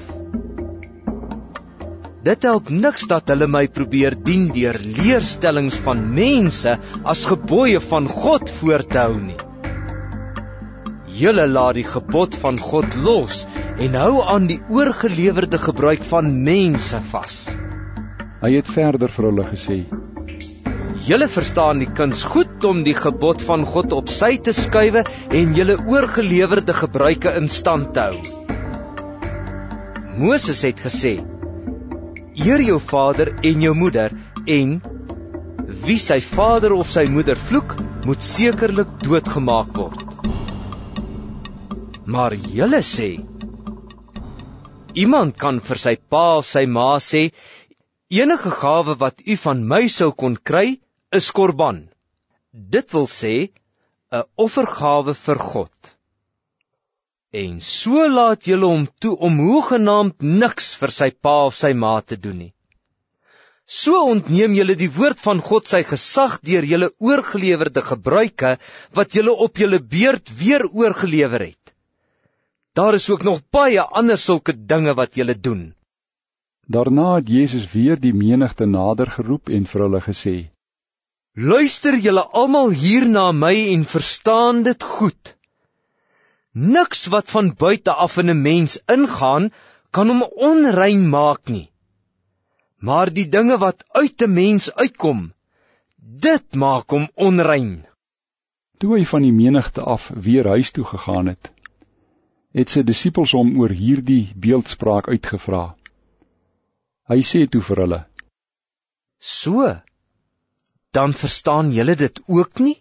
Dit help niks dat hulle my probeer dien deur leerstellings van mense as gebooie van God voor te hou nie. Julle laat die gebod van God los en hou aan die oorgelewerde gebruik van mense vas. Hy het verder vir hulle gesê: Julle verstaan die kuns goed om die gebod van God op sy te skuwe en julle oorgelewerde gebruike in stand te hou. Moses het gesê: Eer jou vader en jou moeder, en wie sy vader of sy moeder vloek, moet sekerlik doodgemaak word. Maar julle sê: Iemand kan vir sy pa of sy ma sê: Enige gawe wat u van my sou kon kry, is korban. Dit wil sê, 'n offergawe vir God. En so laat julle hom toe om hoegenaamd niks vir sy pa of sy ma te doen nie. So ontneem julle die woord van God sy gesag deur julle oorgelewerde gebruike, wat julle op julle beurt weer oorgelewer het. Daar is ook nog baie ander sulke dinge wat julle doen. Daarna het Jesus weer die menigte nader geroep en vir hulle gesê: Luister julle almal hier na my en verstaan dit goed. Niks wat van buite af in 'n mens ingaan, kan hom onrein maak nie. Maar die dinge wat uit 'n mens uitkom, dit maak hom onrein. Toe hy van die menigte af weer huis toe gegaan het sy disippels hom oor hierdie beeldspraak uitgevra. Hy sê toe vir hulle: So, dan verstaan julle dit ook nie?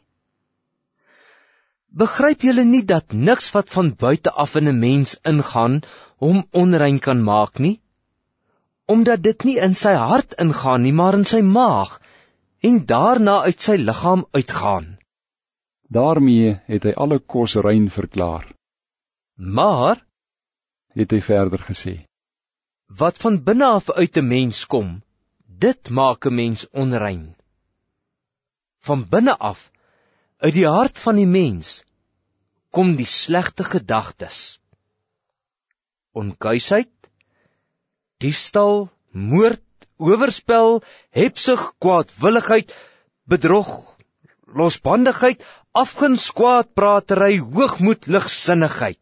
Begryp julle nie dat niks wat van buite af in 'n mens ingaan, hom onrein kan maak nie? Omdat dit nie in sy hart ingaan nie, maar in sy maag, en daarna uit sy liggaam uitgaan. Daarmee het hy alle kos rein verklaar. Maar, het hy verder gesê, wat van binne af uit 'n mens kom, dit maak 'n mens onrein. Van binne af, uit die hart van die mens, kom die slegte gedagtes. Onkuisheid, diefstal, moord, oorspel, hebsug, kwaadwilligheid, bedrog, losbandigheid, afguns, kwaadpratery, hoogmoed, ligsinnigheid.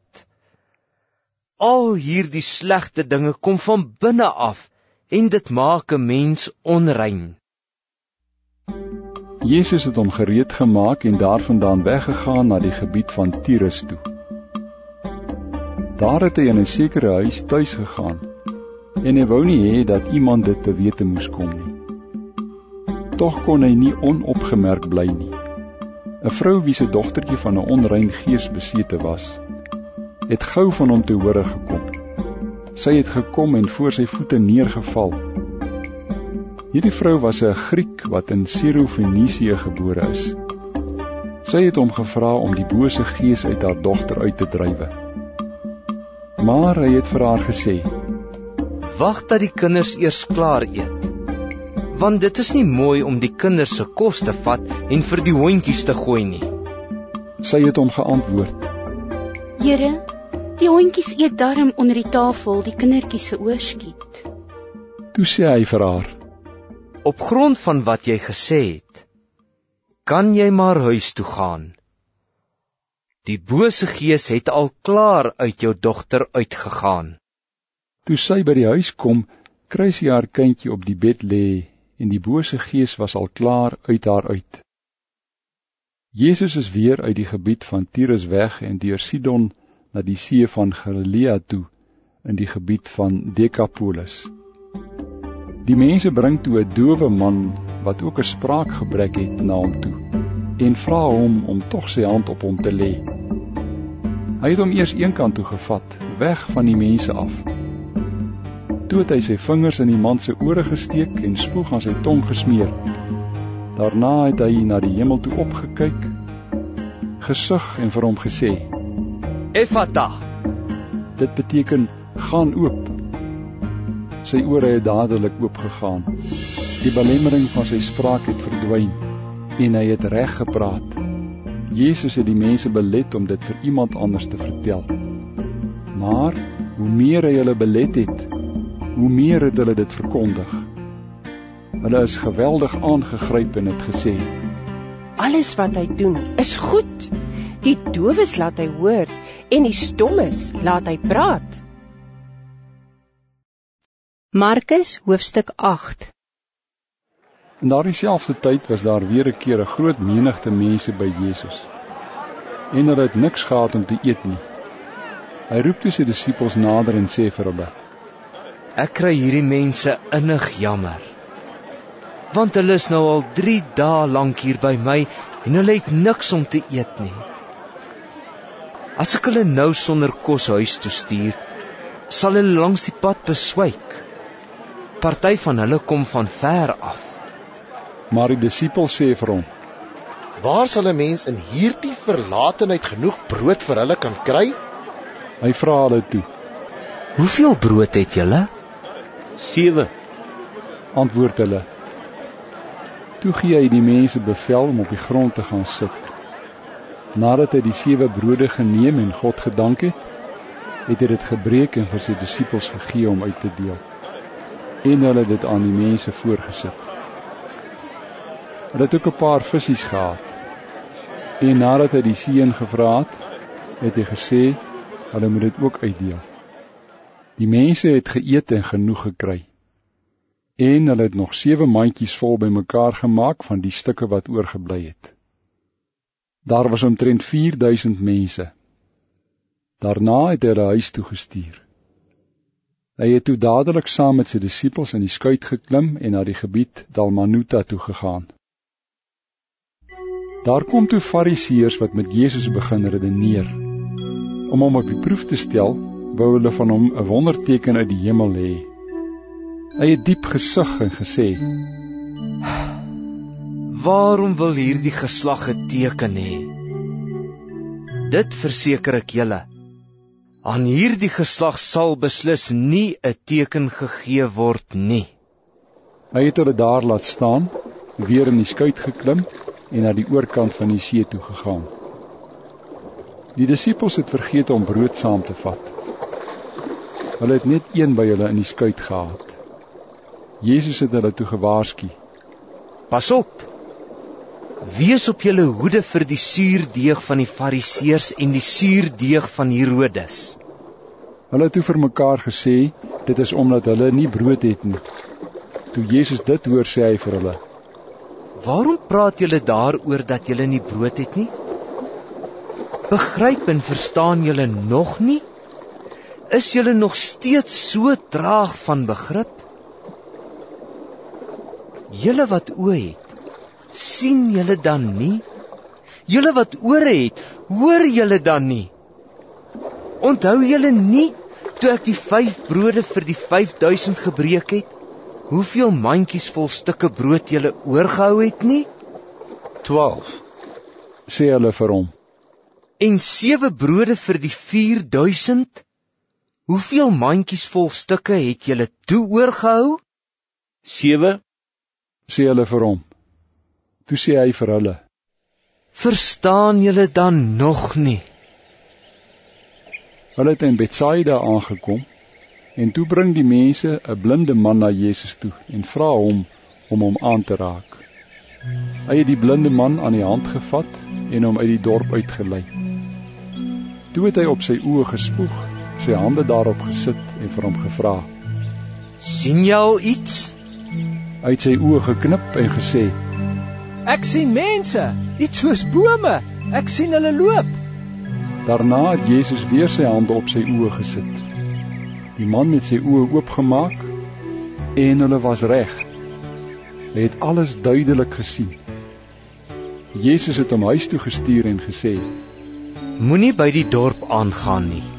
Al hierdie slegte dinge kom van binne af en dit maak 'n mens onrein. Jesus het hom gereed gemaak en daarvandaan weggegaan na die gebied van Tyrus toe. Daar het hy in 'n sekere huis tuis gegaan en hy wou nie hê dat iemand dit te wete moes kom nie. Tog kon hy nie onopgemerk bly nie. 'n Vrou wie se dogtertjie van 'n onrein gees besete was, het gou van hom te hore gekom. Sy het gekom en voor sy voete neergeval. Hierdie vrou was 'n Griek wat in Sirofenisië gebore is. Sy het hom gevra om die bose gees uit haar dogter uit te drywe. Maar hy het vir haar gesê: Wag dat die kinders eers klaar eet, want dit is nie mooi om die kinders se kos te vat en vir die hondjies te gooi nie. Sy het hom geantwoord: Here, die hondjies eet darm onder die tafel, die kindertjies se oorskiet. Toe sê hy vir haar: Op grond van wat jy gesê het, kan jy maar huis toe gaan. Die bose gees het al klaar uit jou dogter uitgegaan. Toe sy by die huis kom, kry sy haar kindjie op die bed lê en die bose gees was al klaar uit haar uit. Jesus is weer uit die gebied van Tyrus weg en deur Sidon na die see van Galilea toe in die gebied van Decapolis. Die mense bring toe 'n dowe man wat ook 'n spraakgebrek het na hom toe en vra hom om tog sy hand op hom te lê. Hy het hom eers eenkant toe gevat, weg van die mense af. Toe het hy sy vingers in die man se ore gesteek en spoeg aan sy tong gesmeer. Daarna het hy na die hemel toe opgekyk, gesug en vir hom gesê: Ephata. Dit beteken gaan oop. Sy ore het dadelik oopgegaan. Die belemmering van sy spraak het verdwyn en hy het reg gepraat. Jesus het die mense belet om dit vir iemand anders te vertel. Maar hoe meer hy hulle belet het, hoe meer het hulle dit verkondig. Hulle is geweldig aangegryp en het gesê: Alles wat hy doen is goed. Die dowes laat hy hoor en die stommes laat hy praat. Markus hoofstuk 8. In daardie selfde tyd was daar weer 'n keer 'n groot menigte mense by Jesus. En hulle het niks gehad om te eet nie. Hy roep toe sy disippels nader en sê vir hulle: Ek kry hierdie mense innig jammer, want hulle is nou al 3 dae lank hier by my en hulle het niks om te eet nie. As ek hulle nou sonder kos huis toe stuur, sal hulle langs die pad beswyk. Party van hulle kom van ver af. Maar die disipel sê vir hom: Waar sal 'n mens in hierdie verlatenheid genoeg brood vir hulle kan kry? Hy vra hulle toe: Hoeveel brood het julle? 7, antwoord hulle. Toe gee hy die mense bevel om op die grond te gaan sit. Nadat hy die 7 brode geneem en God gedank het, het hy dit gebreek en vir sy disippels gegee om uit te deel. En hulle het dit aan die mense voorgesit. Hulle het ook 'n paar visies gehad. En nadat hy die seun gevra het hy gesê, hulle moet dit ook uitdeel. Die mense het geëet en genoeg gekry. En hulle het nog 7 mandjies vol bymekaar gemaak van die stukke wat oorgebly het. Daar was omtrent 4000 mense. Daarna het hy hulle huis toe gestuur. Hy het toe dadelik saam met sy disippels in die skuit geklim en na die gebied Dalmanuta toe gegaan. Daar kom toe Fariseërs wat met Jesus begin redeneer. Om hom op die proef te stel, wou hulle van hom 'n wonderteken uit die hemel hê. Hy het diep gesug en gesê: Waarom wil hierdie geslag 'n teken hê? Dit verseker ek julle. Aan hierdie geslag sal beslis nie 'n teken gegee word nie. Hy het hulle daar laat staan, weer in die skuit geklim en na die oorkant van die see toe gegaan. Die disippels het vergeet om brood saam te vat. Hulle het net een by hulle in die skuit gehad. Jesus het hulle toe gewaarsku: Pas op! Wees op julle hoede vir die suurdeeg van die Fariseërs en die suurdeeg van Herodes. Hulle het toe vir mekaar gesê, dit is omdat hulle nie brood het nie. Toe Jesus dit hoor, sê hy vir hulle: Waarom praat julle daaroor dat julle nie brood het nie? Begryp en verstaan julle nog nie? Is julle nog steeds so traag van begrip? Julle wat oë het, sien julle dan nie? Julle wat ore het, hoor julle dan nie? Onthou julle nie, toe ek die 5 brode vir die 5000 gebreek het, hoeveel mandjies vol stukke brood julle oorgehou het nie? 12, sê hulle vir hom. En 7 brode vir die 4000? Hoeveel mandjies vol stukke het julle toe oorgehou? 7, sê hulle vir hom. Toe sê hy vir hulle: Verstaan julle dan nog nie? Hulle het in Betsaida aangekom, en toe bring die mense 'n blinde man na Jesus toe en vra hom om hom aan te raak. Hy het die blinde man aan die hand gevat en hom uit die dorp uitgelei. Toe het hy op sy oë gespoeg, sy hande daarop gesit en vir hom gevra: Sien jy al iets? Hy het sy oë geknip en gesê: Ek sien mense, iets soos bome. Ek sien hulle loop. Daarna het Jesus weer sy hande op sy oë gesit. Die man het sy oë oopgemaak en hulle was reg. Hy het alles duidelik gesien. Jesus het hom huis toe gestuur en gesê: Moenie by die dorp aangaan nie.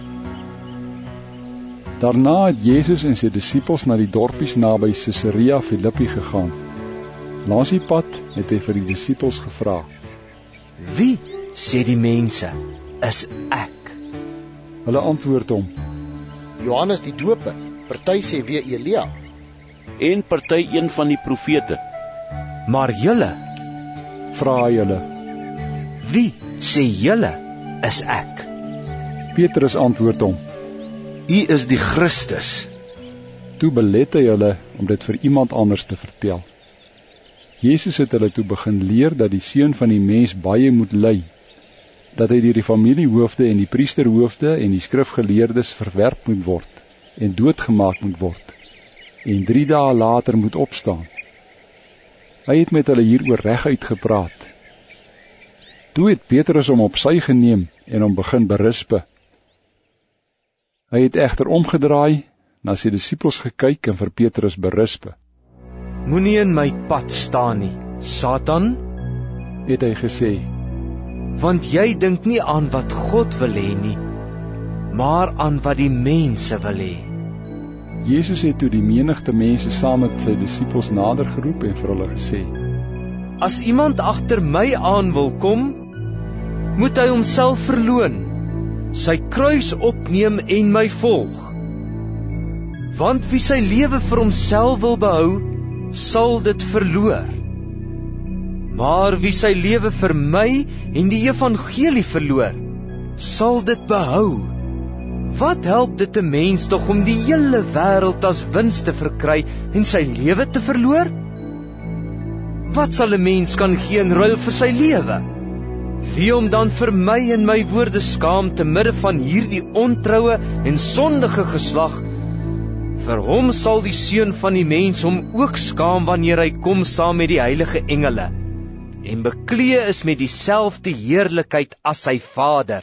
Daarna het Jesus en sy disippels na die dorpies naby Caesarea Philippi gegaan. Langs die pad het hy vir die disippels gevra: Wie sê die mense is ek? Hulle antwoord hom: Johannes die Doper, party sê weer Elia, en party een van die profete. Maar julle, vra hy hulle: Wie sê julle is ek? Petrus antwoord hom: U is die Christus. Toe belet hy hulle om dit vir iemand anders te vertel. Jesus het hulle toe begin leer dat die Seun van die Mens baie moet ly, dat hy deur die familiehoofde en die priesterhoofde en die skrifgeleerdes verwerp moet word en doodgemaak moet word en 3 dae later moet opstaan. Hy het met hulle hieroor reguit gepraat. Toe het Petrus hom op sy geneem en hom begin berispe. Hy het egter omgedraai, na sy disippels gekyk en vir Petrus berispe. Moenie in my pad staan nie, Satan, het hy gesê, want jy dink nie aan wat God wil hê nie, maar aan wat die mense wil hê. Jesus het toe die menigte mense saam met sy disippels nader geroep en vir hulle gesê: As iemand agter my aan wil kom, moet hy homself verloon, sy kruis opneem en my volg. Want wie sy lewe vir homself wil behou, sal dit verloor. Maar wie sy lewe vir my en die evangelie verloor, sal dit behou. Wat help dit 'n mens tog om die hele wêreld as wins te verkry en sy lewe te verloor? Wat sal 'n mens kan gee in ruil vir sy lewe? Wie om dan vir my en my woorde skaam te midde van hierdie ontroue en sondige geslag? Vir hom sal die Seun van die Mens hom ook skaam wanneer hy kom saam met die heilige engele en bekleë is met dieselfde heerlikheid as sy Vader.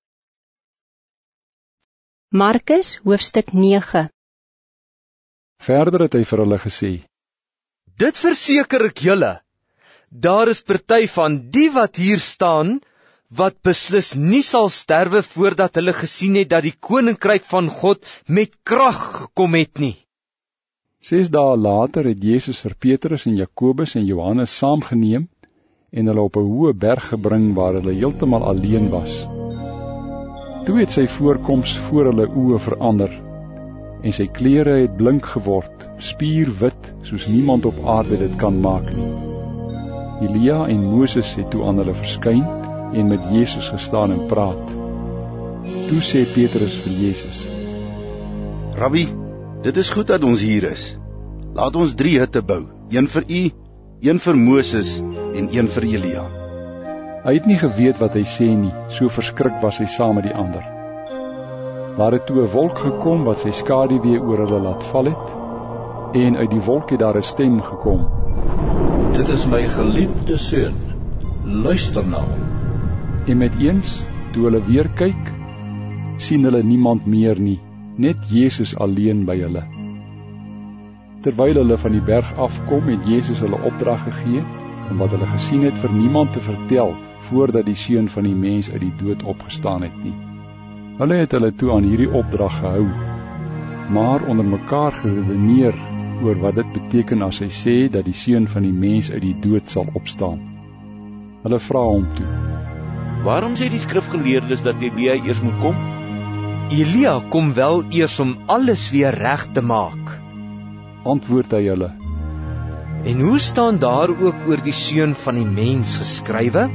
Markus hoofstuk 9. Verder het hy vir hulle gesê: Dit verseker ek julle, daar is party van die wat hier staan, wat beslis nie sal sterwe voordat hulle gesien het dat die koninkryk van God met krag gekom het nie. 6 dae later het Jesus vir Petrus en Jakobus en Johannes saamgeneem en hulle op 'n hoë berg gebring waar hulle heeltemal alleen was. Toe het sy voorkoms voor hulle oë verander en sy klere het blink geword, spierwit soos niemand op aarde dit kan maak nie. Elia en Moses het toe aan hulle verskyn en met Jesus gestaan en praat. Toe sê Petrus vir Jesus: Rabbi, dit is goed dat ons hier is. Laat ons 3 hutte bou, een vir u, een vir Moses en een vir Elia. Hy het nie geweet wat hy sê nie, so verskrik was hy saam met die ander. Daar het toe 'n wolk gekom wat sy skaduwee oor hulle laat val het, en uit die wolk het daar 'n stem gekom: Dit is my geliefde seun, luister na hom. En met eens, toe hulle weer kyk, sien hulle niemand meer nie, net Jesus alleen by hulle. Terwyl hulle van die berg afkom, het Jesus hulle opdrag gegee om wat hulle gesien het vir niemand te vertel voordat die Seun van die Mens uit die dood opgestaan het nie. Hulle het hulle toe aan hierdie opdrag gehou, maar onder mekaar geredeneer oor wat dit beteken as hy sê dat die Seun van die Mens uit die dood sal opstaan. Hulle vra hom toe: Waarom sê die skrifgeleerdes dat Elia eers moet kom? Elia kom wel eers om alles weer reg te maak, antwoord hy hulle. En hoe staan daar ook oor die Seun van die Mens geskrywe?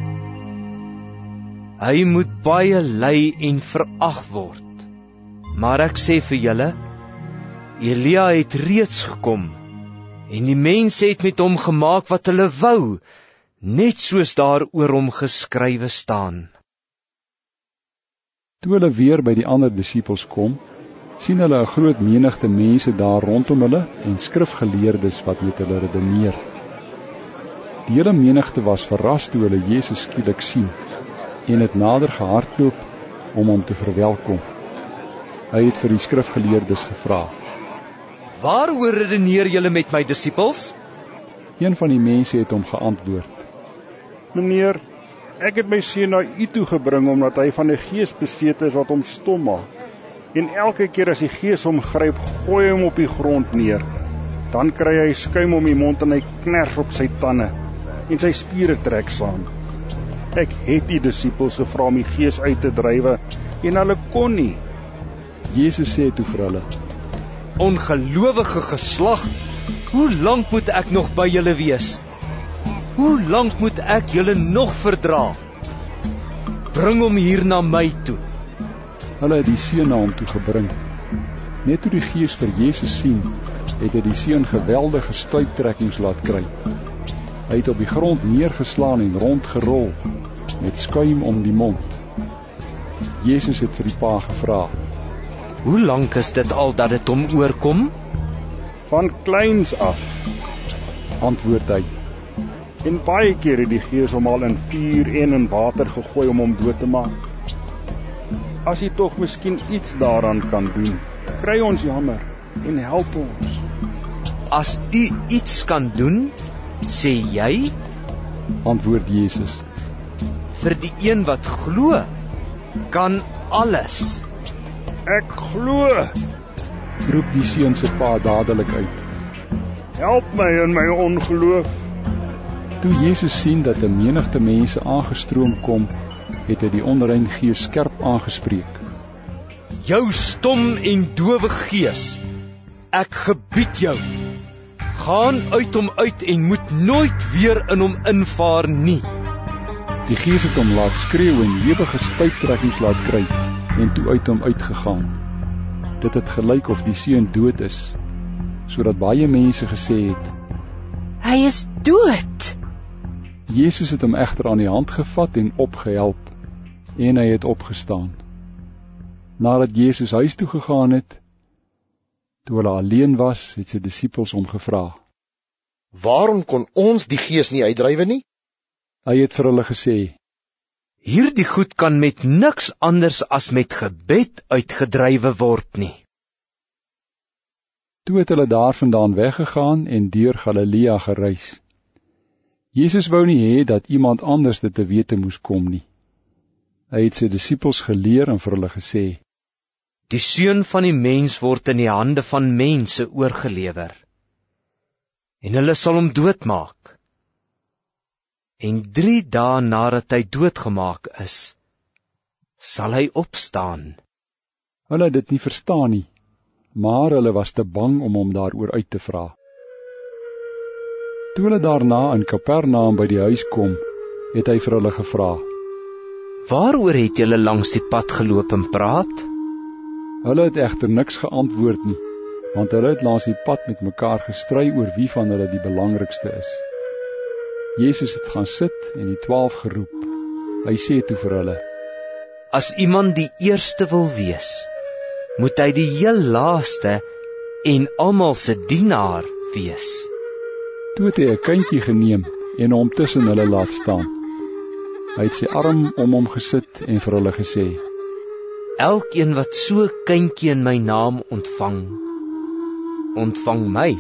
Hy moet baie ly en verag word. Maar ek sê vir julle, Elia het reeds gekom, en die mense het met hom gemaak wat hulle wou, net soos daar oor hom geskrywe staan. Toe hulle weer by die ander disippels kom, sien hulle 'n groot menigte mense daar rondom hulle en skrifgeleerdes wat met hulle redeneer. Die hele menigte was verras toe hulle Jesus skielik sien en het nader gehardloop om hom te verwelkom. Hy het vir die skrifgeleerdes gevra: Waaroor redeneer julle met my disippels? Een van die mense het hom geantwoord: Meneer, ek het my seun na u toe gebring omdat hy van 'n gees besete is wat hom stom maak. En elke keer as die gees hom gryp, gooi hy hom op die grond neer. Dan kry hy skuim om die mond en hy kners op sy tande en sy spiere trek saam. Ek het die disippels gevra om die gees uit te drywe en hulle kon nie. Jesus sê toe vir hulle: Ongelowige geslag, hoe lank moet ek nog by julle wees? Hoe lank moet ek julle nog verdra? Bring hom hier na my toe. Hulle het die seun na hom toe gebring. Net toe die gees vir Jesus sien, het hy die seun geweldige stuiptrekkings laat kry. Hy het op die grond neergeslaan en rondgerol, met skuim om die mond. Jesus het vir die pa gevra: Hoe lank is dit al dat dit hom oorkom? Van kleins af, antwoord hy. En baie keer het die gees hom al in vuur en in water gegooi om hom dood te maak. As hy tog miskien iets daaraan kan doen, kry ons jammer en help ons. As u iets kan doen, sê jy? Antwoord Jesus. Vir die een wat glo, kan alles. Ek glo, roep die seun se pa dadelik uit. Help my in my ongeloof. Toe Jesus sien dat 'n menigte mense aangestroom kom, het hy die onrein gees skerp aangespreek. Jou stom en dowe gees, ek gebied jou, gaan uit hom uit en moet nooit weer in hom invaar nie. Die gees het hom laat skreeu en ewige stuiptrekkings laat kry en toe uit hom uitgegaan. Dit het gelyk of die seun dood is, sodat baie mense gesê het: Hy is dood. Jesus het hom egter aan die hand gevat en opgehelp, en hy het opgestaan. Nadat Jesus huis toe gegaan het, toe hulle alleen was, het sy disippels hom gevra: Waarom kon ons die gees nie uitdrywe nie? Hy het vir hulle gesê: Hierdie goed kan met niks anders as met gebed uitgedrywe word nie. Toe het hulle daarvandaan weggegaan en deur Galilea gereis. Jesus wou nie hê dat iemand anders dit te wete moes kom nie. Hy het sy disippels geleer en vir hulle gesê: Die Seun van die mens word in die hande van mense oorgelewer. En hulle sal hom doodmaak. En 3 dae nadat hy doodgemaak is, sal hy opstaan. Hulle het dit nie verstaan nie, maar hulle was te bang om hom daaroor uit te vra. Toe hulle daarna in Kapernaum by die huis kom, het hy vir hulle gevra: Waaroor het julle langs die pad geloop en praat? Hulle het egter niks geantwoord nie, want hulle het langs die pad met mekaar gestry oor wie van hulle die belangrikste is. Jesus het gaan sit en die 12 geroep. Hy sê toe vir hulle: As iemand die eerste wil wees, moet hy die heel laaste en almal se dienaar wees. Toe het hy 'n kindjie geneem en hom tussen hulle laat staan. Hy het sy arm om hom gesit en vir hulle gesê: Elkeen wat so 'n kindjie in my naam ontvang, ontvang my.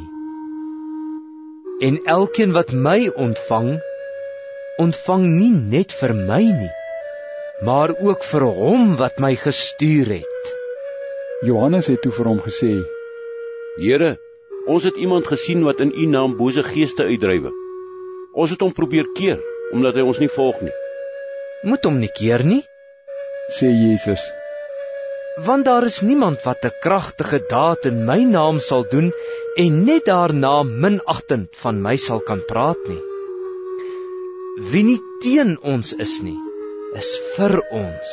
En elkeen wat my ontvang, ontvang nie net vir my nie, maar ook vir hom wat my gestuur het. Johannes het toe vir hom gesê: Here, ons het iemand gesien wat in u naam bose geeste uitdrywe. Ons het hom probeer keer, omdat hy ons nie volg nie. Moet hom nie keer nie, sê Jesus. Want daar is niemand wat 'n kragtige daad in my naam sal doen en net daarna minachtend van my sal kan praat nie. Wie nie teen ons is nie, is vir ons.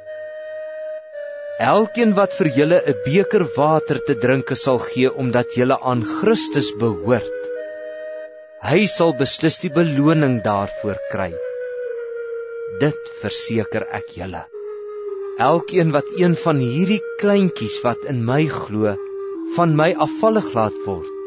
Elkeen wat vir julle 'n beker water te drinke sal gee omdat julle aan Christus behoort, hy sal beslis die beloning daarvoor kry. Dit verseker ek julle. Elkeen wat een van hierdie kleintjies wat in my glo, van my afvallig laat word,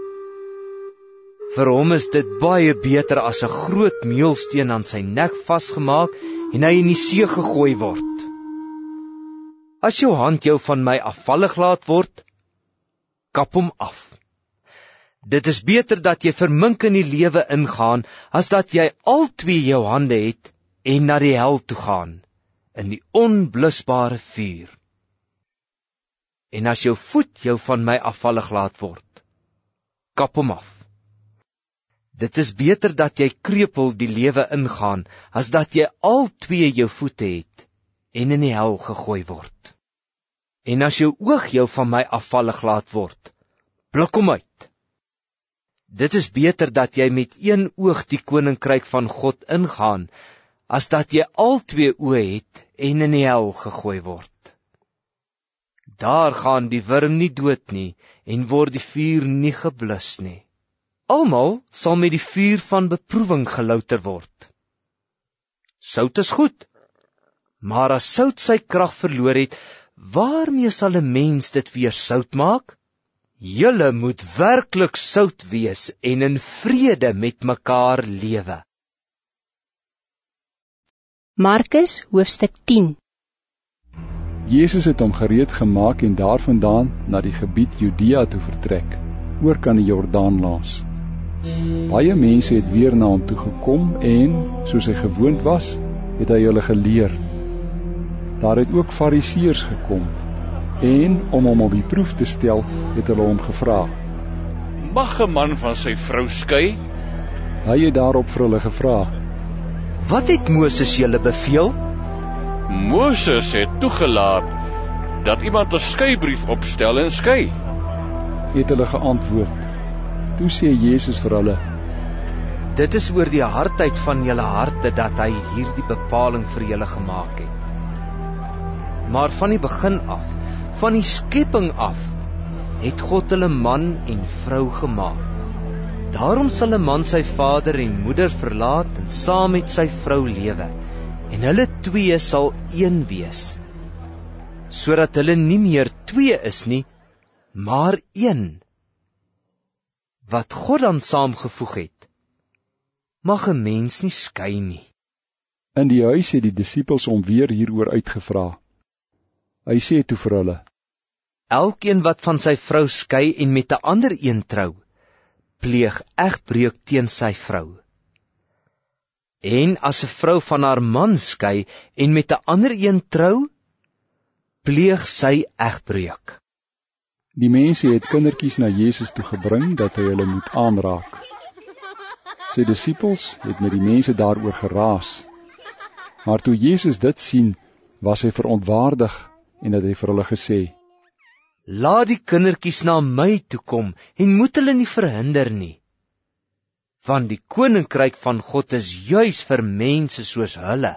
vir hom is dit baie beter as 'n groot meulsteen aan sy nek vasgemaak en hy in die see gegooi word. As jou hand jou van my afvallig laat word, kap hom af. Dit is beter dat jy vermink in die lewe ingaan, as dat jy al 2 jou hande het en na die hel toe gaan, in die onblusbare vuur. En as jou voet jou van my afvallig laat word, kap hom af. Dit is beter dat jy krepeel die lewe ingaan, as dat jy al 2 jou voete het en in die hel gegooi word. En as jou oog jou van my afvallig laat word, pluk hom uit. Dit is beter dat jy met 1 oog die koninkryk van God ingaan, as dat jy al 2 oë het en in die hel gegooi word. Daar gaan die wurm nie dood nie, en word die vuur nie geblus nie. Almal sal met die vuur van beproewing gelouter word. Sout is goed, maar as sout sy krag verloor het, waarmee sal 'n mens dit weer sout maak? Julle moet werklik sout wees en in vrede met mekaar lewe. Markus hoofstuk 10. Jesus het hom gereed gemaak en daarvandaan na die gebied Judea toe vertrek, oor kan die Jordaan langs. Baie mense het weer na hom toe gekom en, soos hy gewoond was, het hy hulle geleer. Daar het ook Fariseërs gekom en, om hom op die proef te stel, het hulle hom gevra: Mag 'n man van sy vrou skei? Hy het daarop vir hulle gevra: Wat het Moses julle beveel? Moses het toegelaat dat iemand 'n skeibrief opstel en skei, het hulle geantwoord. Toe sê Jesus vir hulle: Dit is oor die hardheid van julle harte dat hy hierdie bepaling vir julle gemaak het. Maar van die begin af, van die skepping af, het God hulle man en vrou gemaak. Daarom sal 'n man sy vader en moeder verlaat en saam met sy vrou lewe, en hulle 2 sal een wees, sodat hulle nie meer 2 is nie, maar 1. Wat God dan saamgevoeg het, mag 'n mens nie skei nie. In die huis het die disippels hom weer hieroor uitgevra. Hy sê toe vir hulle: Elkeen wat van sy vrou skei en met 'n ander een trou, pleeg egbreuk teen sy vrou. En as 'n vrou van haar man skei en met 'n ander een trou, pleeg sy egbreuk. Die mense het kindertjies na Jesus toe gebring dat hy hulle moet aanraak. Sy disippels het met die mense daaroor geraas. Maar toe Jesus dit sien, was hy verontwaardig en het hy vir hulle gesê: Laat die kindertjies na my toe kom en moet hulle nie verhinder nie. Want die koninkryk van God is juis vir mense soos hulle.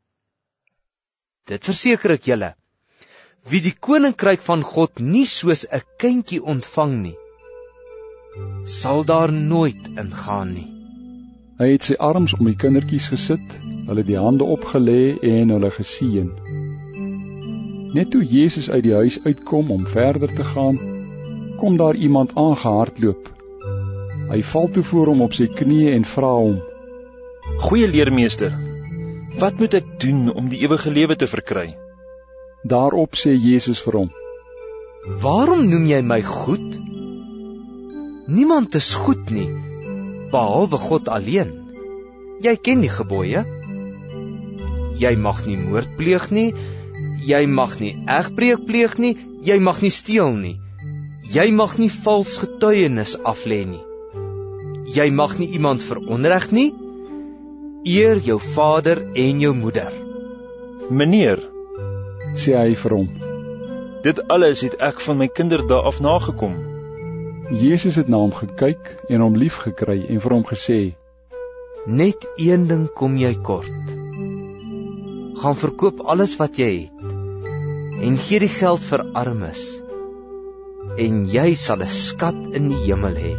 Dit verseker ek julle, wie die koninkryk van God nie soos 'n kindjie ontvang nie, sal daar nooit ingaan nie. Hy het sy arms om die kindertjies gesit, hulle die hande opgelê en hulle geseën. Net toe Jesus uit die huis uitkom om verder te gaan, kom daar iemand aangehardloop. Hy val toe voor hom op sy knieë en vra hom: Goeie leermeester, wat moet ek doen om die ewige lewe te verkry? Daarop sê Jesus vir hom: Waarom noem jy my goed? Niemand is goed nie, behalwe God alleen. Jy ken die gebooie. Jy mag nie moord pleeg nie, jy mag nie egbreuk pleeg nie, jy mag nie steel nie, jy mag nie vals getuienis aflê nie, jy mag nie iemand veronreg nie, eer jou vader en jou moeder. Meneer, sê hy vir hom, dit alles het ek van my kinderdae af nagekom. Jesus het na hom gekyk en hom lief gekry en vir hom gesê: Net een ding kom jy kort. Gaan verkoop alles wat jy het en gee die geld vir armes, en jy sal 'n skat in die hemel hê.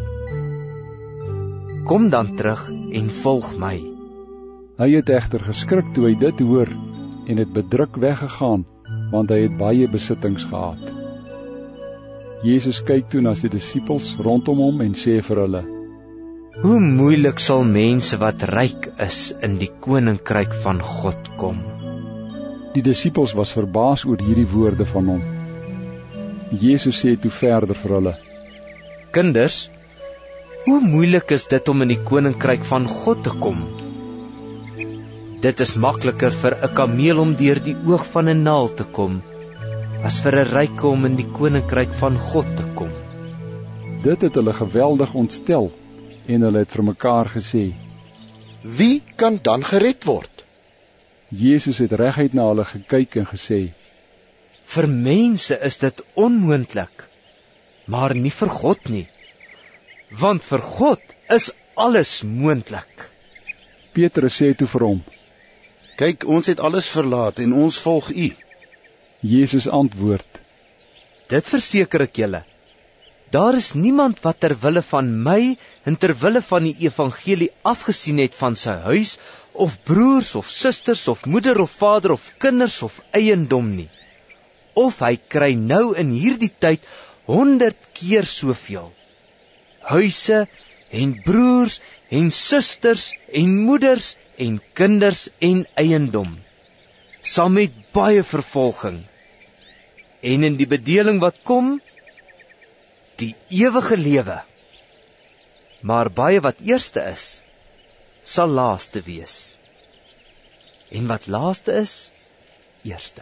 Kom dan terug en volg my. Hy het egter geskrik toe hy dit hoor en het bedruk weggegaan, want hy het baie besittings gehad. Jesus kyk toe na sy disippels rondom hom en sê vir hulle: Hoe moeilik sal mense wat ryk is in die koninkryk van God kom. Die disippels was verbaas oor hierdie woorde van hom. Jesus sê toe verder vir hulle: Kinders, hoe moeilik is dit om in die koninkryk van God te kom? Dit is makliker vir 'n kameel om deur die oog van 'n naald te kom, as vir 'n ryke om in die koninkryk van God te kom. Dit het hulle geweldig ontstel en hulle het vir mekaar gesê: Wie kan dan gered word? Jesus het reguit na hulle gekyk en gesê: Vir mense is dit onmoontlik, maar nie vir God nie. Want vir God is alles moontlik. Petrus sê toe vir hom: Kyk, ons het alles verlaat en ons volg U. Jesus antwoord: Dit verseker ek julle, daar is niemand wat ter wille van my en ter wille van die evangelie afgesien het van sy huis, of broers of susters of moeder of vader of kinders of eiendom nie. Of hy kry nou in hierdie tyd 100 keer soveel. Huise en broers en susters en moeders en kinders en eiendom, saam met baie vervolging. En in die bedeling wat kom, die ewige lewe. Maar baie wat eerste is, sal laaste wees. En wat laaste is, eerste.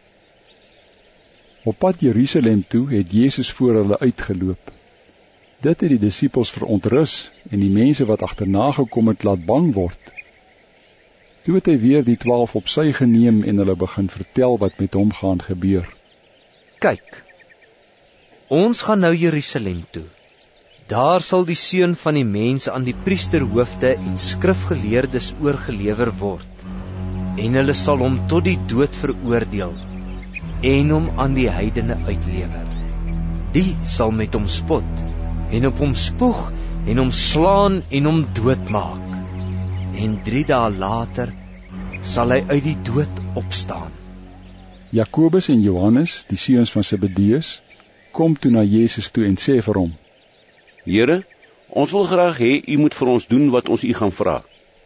Op pad Jerusalem toe het Jesus voor hulle uitgeloop. Dit het die disippels verontrus en die mense wat agterna gekom het laat bang word. Toe het hy weer die 12 op sy geneem en hulle begin vertel wat met hom gaan gebeur. Kyk, ons gaan nou Jerusalem toe. Daar sal die Seun van die mens aan die priesterhoofde en skrifgeleerdes oorgelewer word, en hulle sal hom tot die dood veroordeel en hom aan die heidene uitlewer. Die sal met hom spot en op hom spoeg en hom slaan en hom doodmaak. En 3 dae later sal hy uit die dood opstaan. Jakobus en Johannes, die seuns van Zebedeus, kom toe na Jesus toe en sê vir hom: Here, ons wil graag hê U moet vir ons doen wat ons U gaan vra.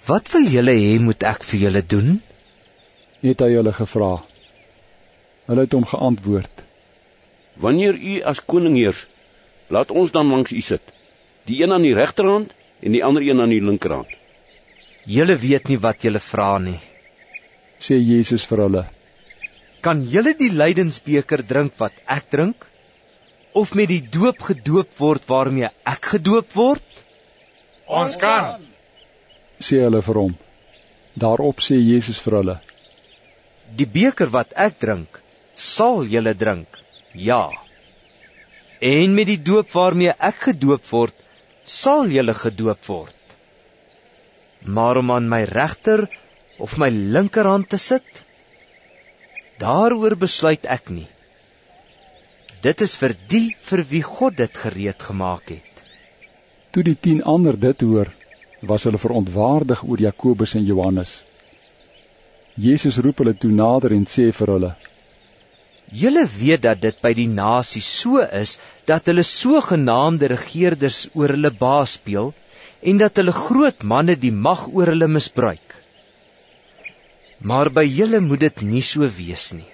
Wat wil julle hê moet ek vir julle doen? Het hy hulle gevra. Hulle het hom geantwoord. Wanneer u as koning heers, laat ons dan langs u sit. Die een aan die regterhand en die ander een aan die linkerhand. Julle weet nie wat julle vra nie, sê Jesus vir hulle. Kan julle die lydensbeker drink wat ek drink? Of met die doop gedoop word waarmee ek gedoop word? Ons kan, sê hulle vir hom. Daarop sê Jesus vir hulle. Die beker wat ek drink, sal julle drink, ja. En met die doop waarmee ek gedoop word, sal julle gedoop word. Maar om aan my regter of my linkerhand te sit, daaroor besluit ek nie. Dit is vir die vir wie God dit gereed gemaak het. Toe die 10 ander dit hoor, was hulle verontwaardig oor Jakobus en Johannes. Jesus roep hulle toe nader en sê vir hulle. Julle weet dat dit by die nasie so is, dat hulle sogenaamde regeerders oor hulle baas speel, en dat hulle groot manne die mag oor hulle misbruik. Maar by julle moet dit nie so wees nie.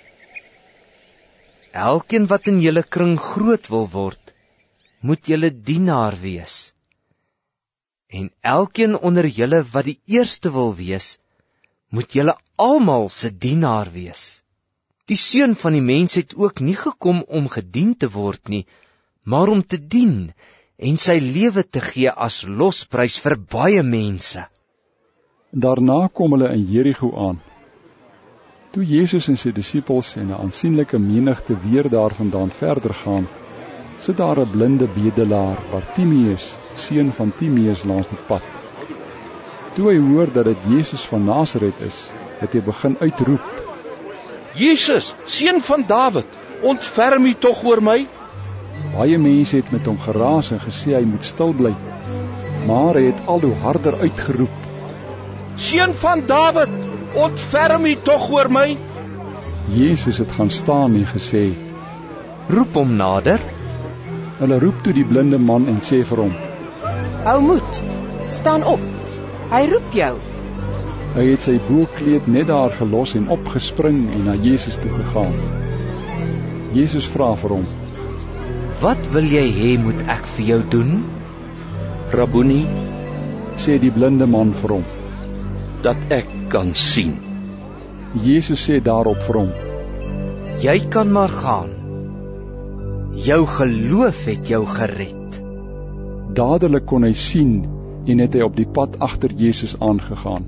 Elkeen wat in julle kring groot wil word, moet julle dienaar wees. En elkeen onder julle wat die eerste wil wees, moet julle almal se dienaar wees. Die Seun van die mens het ook nie gekom om gedien te word nie, maar om te dien en sy lewe te gee as losprys vir baie mense. Daarna kom hulle in Jerigo aan. Toe Jesus en sy disippels en 'n aansienlike menigte weer daarvandaan verder gaan, sit daar 'n blinde bedelaar, Bartimeus, seun van Timeus, langs die pad. Toe hy hoor dat dit Jesus van Nasaret is, het hy begin uitroep. Jesus, seun van Dawid, ontferm U tog oor my? Baie mense het met hom geraas en gesê hy moet stil bly, maar hy het al hoe harder uitgeroep. Seun van Dawid, ontferm U tog oor my? Jesus het gaan staan en gesê, roep hom nader. Hulle roep toe die blinde man en sê vir hom, hou moed, staan op, hy roep jou. Hy het sy boekleed net daar gelos en opgespring en na Jesus toe gegaan. Jesus vra vir hom, wat wil jy hê moet ek vir jou doen? Rabboni, sê die blinde man vir hom, dat ek kan sien. Jesus sê daarop vir hom, jy kan maar gaan. Jou geloof het jou gered. Dadelik kon hy sien en het hy op die pad agter Jesus aangegaan.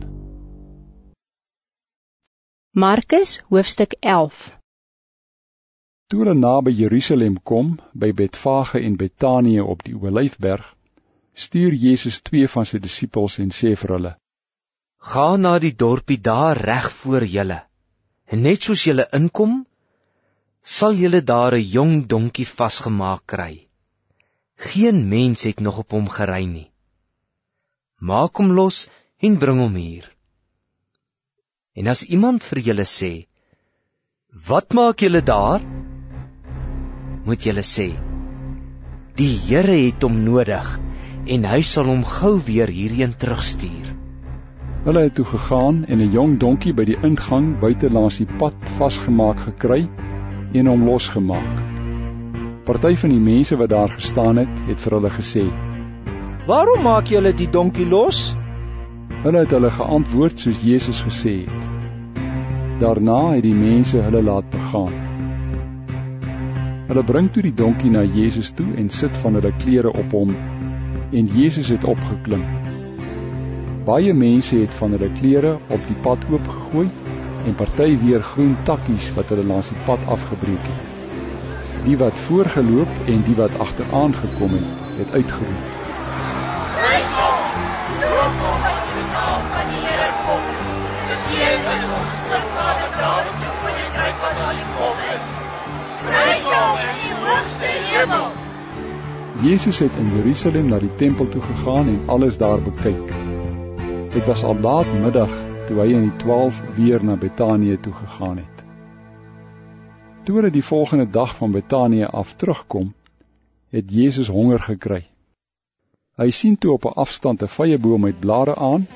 Markus hoofstuk 11. Toe hulle naby Jerusalem kom, by Betfage en Betanië op die Olyfberg, stuur Jesus 2 van sy disippels en sê vir hulle, ga na die dorpie daar reg voor julle, en net soos julle inkom, sal julle daar 'n jong donkie vasgemaak kry. Geen mens het nog op hom gery nie. Maak hom los en bring hom hier. En as iemand vir julle sê, wat maak julle daar? Moet julle sê, die Here het hom nodig, en hy sal hom gou weer hierheen terugstuur. Hulle het toe gegaan en 'n jong donkie by die ingang buite langs die pad vasgemaak gekry en hom losgemaak. Party van die mense wat daar gestaan het vir hulle gesê, waarom maak julle die donkie los? Hulle het hulle geantwoord soos Jesus gesê het. Daarna het die mense hulle laat begaan. Hulle bring toe die donkie na Jesus toe en sit van hulle klere op hom, en Jesus het opgeklim. Baie mense het van hulle klere op die pad oopgegooi en party weer groen takkies wat hulle langs die pad afgebreek het. Die wat voorgeloop en die wat agteraan gekom het uitgeroep, prys hom, loof hom uit die naam van die Here kom. Geseën is ons grootvader Dawid se koninkryk wat aan die kom is. Prys hom in die hoogste hemel. Jesus het in Jerusalem na die tempel toe gegaan en alles daar bekyk. Dit was al laat middag toe hy en die 12 weer na Betanië toe gegaan het. Toe hy die volgende dag van Betanië af terugkom, het Jesus honger gekry. Hy sien toe op 'n afstand 'n vyeboom met blare aan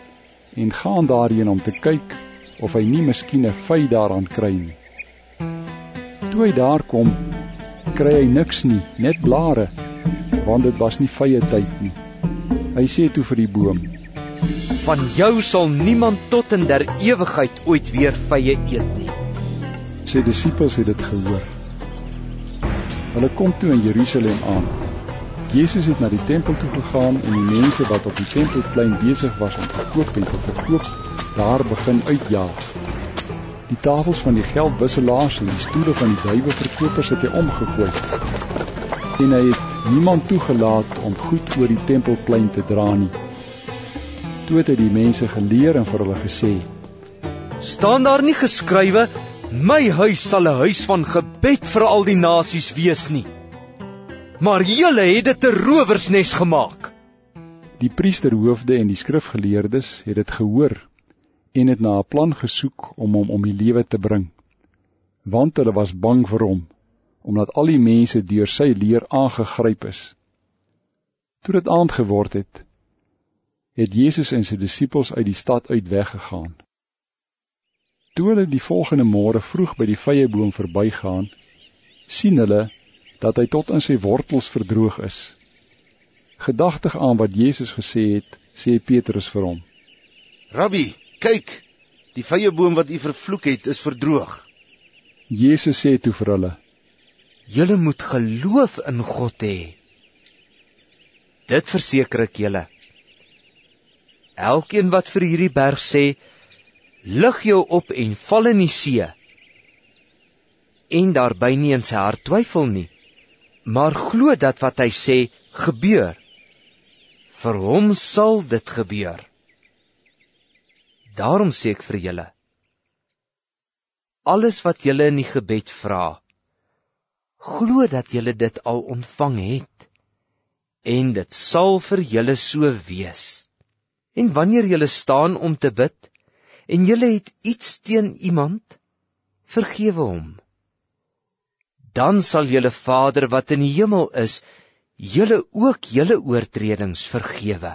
en gaan daarheen om te kyk of hy nie miskien 'n vy daaraan kry nie. Toe hy daar kom, kry hy niks nie, net blare, want dit was nie vye tyd nie. Hy sê toe vir die boom: Van jou sal niemand tot in der ewigheid ooit weer vye eet nie. Sy disippels het dit gehoor. Hulle kom toe in Jerusalem aan. Jesus het na die tempel toe gegaan en die mense wat op die tempelplein besig was om te koop en te verkoop, daar begin uitjaag. Die tafels van die geldwisselaars en die stoele van die duiweverkopers het hy omgegooi. En hy het niemand toegelaat om goed oor die tempelplein te dra nie. Toe het hy die mense geleer en vir hulle gesê: Staan daar nie geskrywe, my huis sal 'n huis van gebed vir al die nasies wees nie? Maar julle het dit 'n rowersnes gemaak. Die priesterhoofde en die skrifgeleerdes het dit gehoor en het na 'n plan gesoek om hom om die lewe te bring, want hulle was bang vir hom, omdat al die mense deur sy leer aangegryp is. Toe dit aand geword het, het Jesus en sy disippels uit die stad uit weggegaan. Toe hulle die volgende môre vroeg by die vyeboom verbygaan, sien hulle dat hy tot in sy wortels verdroog is. Gedagtig aan wat Jesus gesê het, sê Petrus vir hom: Rabbi, kyk, die vyeboom wat u vervloek het, is verdroog. Jesus sê toe vir hulle: Julle moet geloof in God hê. Dit verseker ek julle. Elkeen wat vir hierdie berg sê, lig jou op en val in die see, en daarby nie in sy hart twyfel nie, maar glo dat wat hy sê gebeur, vir hom sal dit gebeur. Daarom sê ek vir julle, alles wat julle in die gebed vra, glo dat julle dit al ontvang het, en dit sal vir julle so wees. En wanneer julle staan om te bid, en julle het iets teen iemand, vergewe hom. Dan sal julle Vader wat in die hemel is, julle ook julle oortredings vergewe.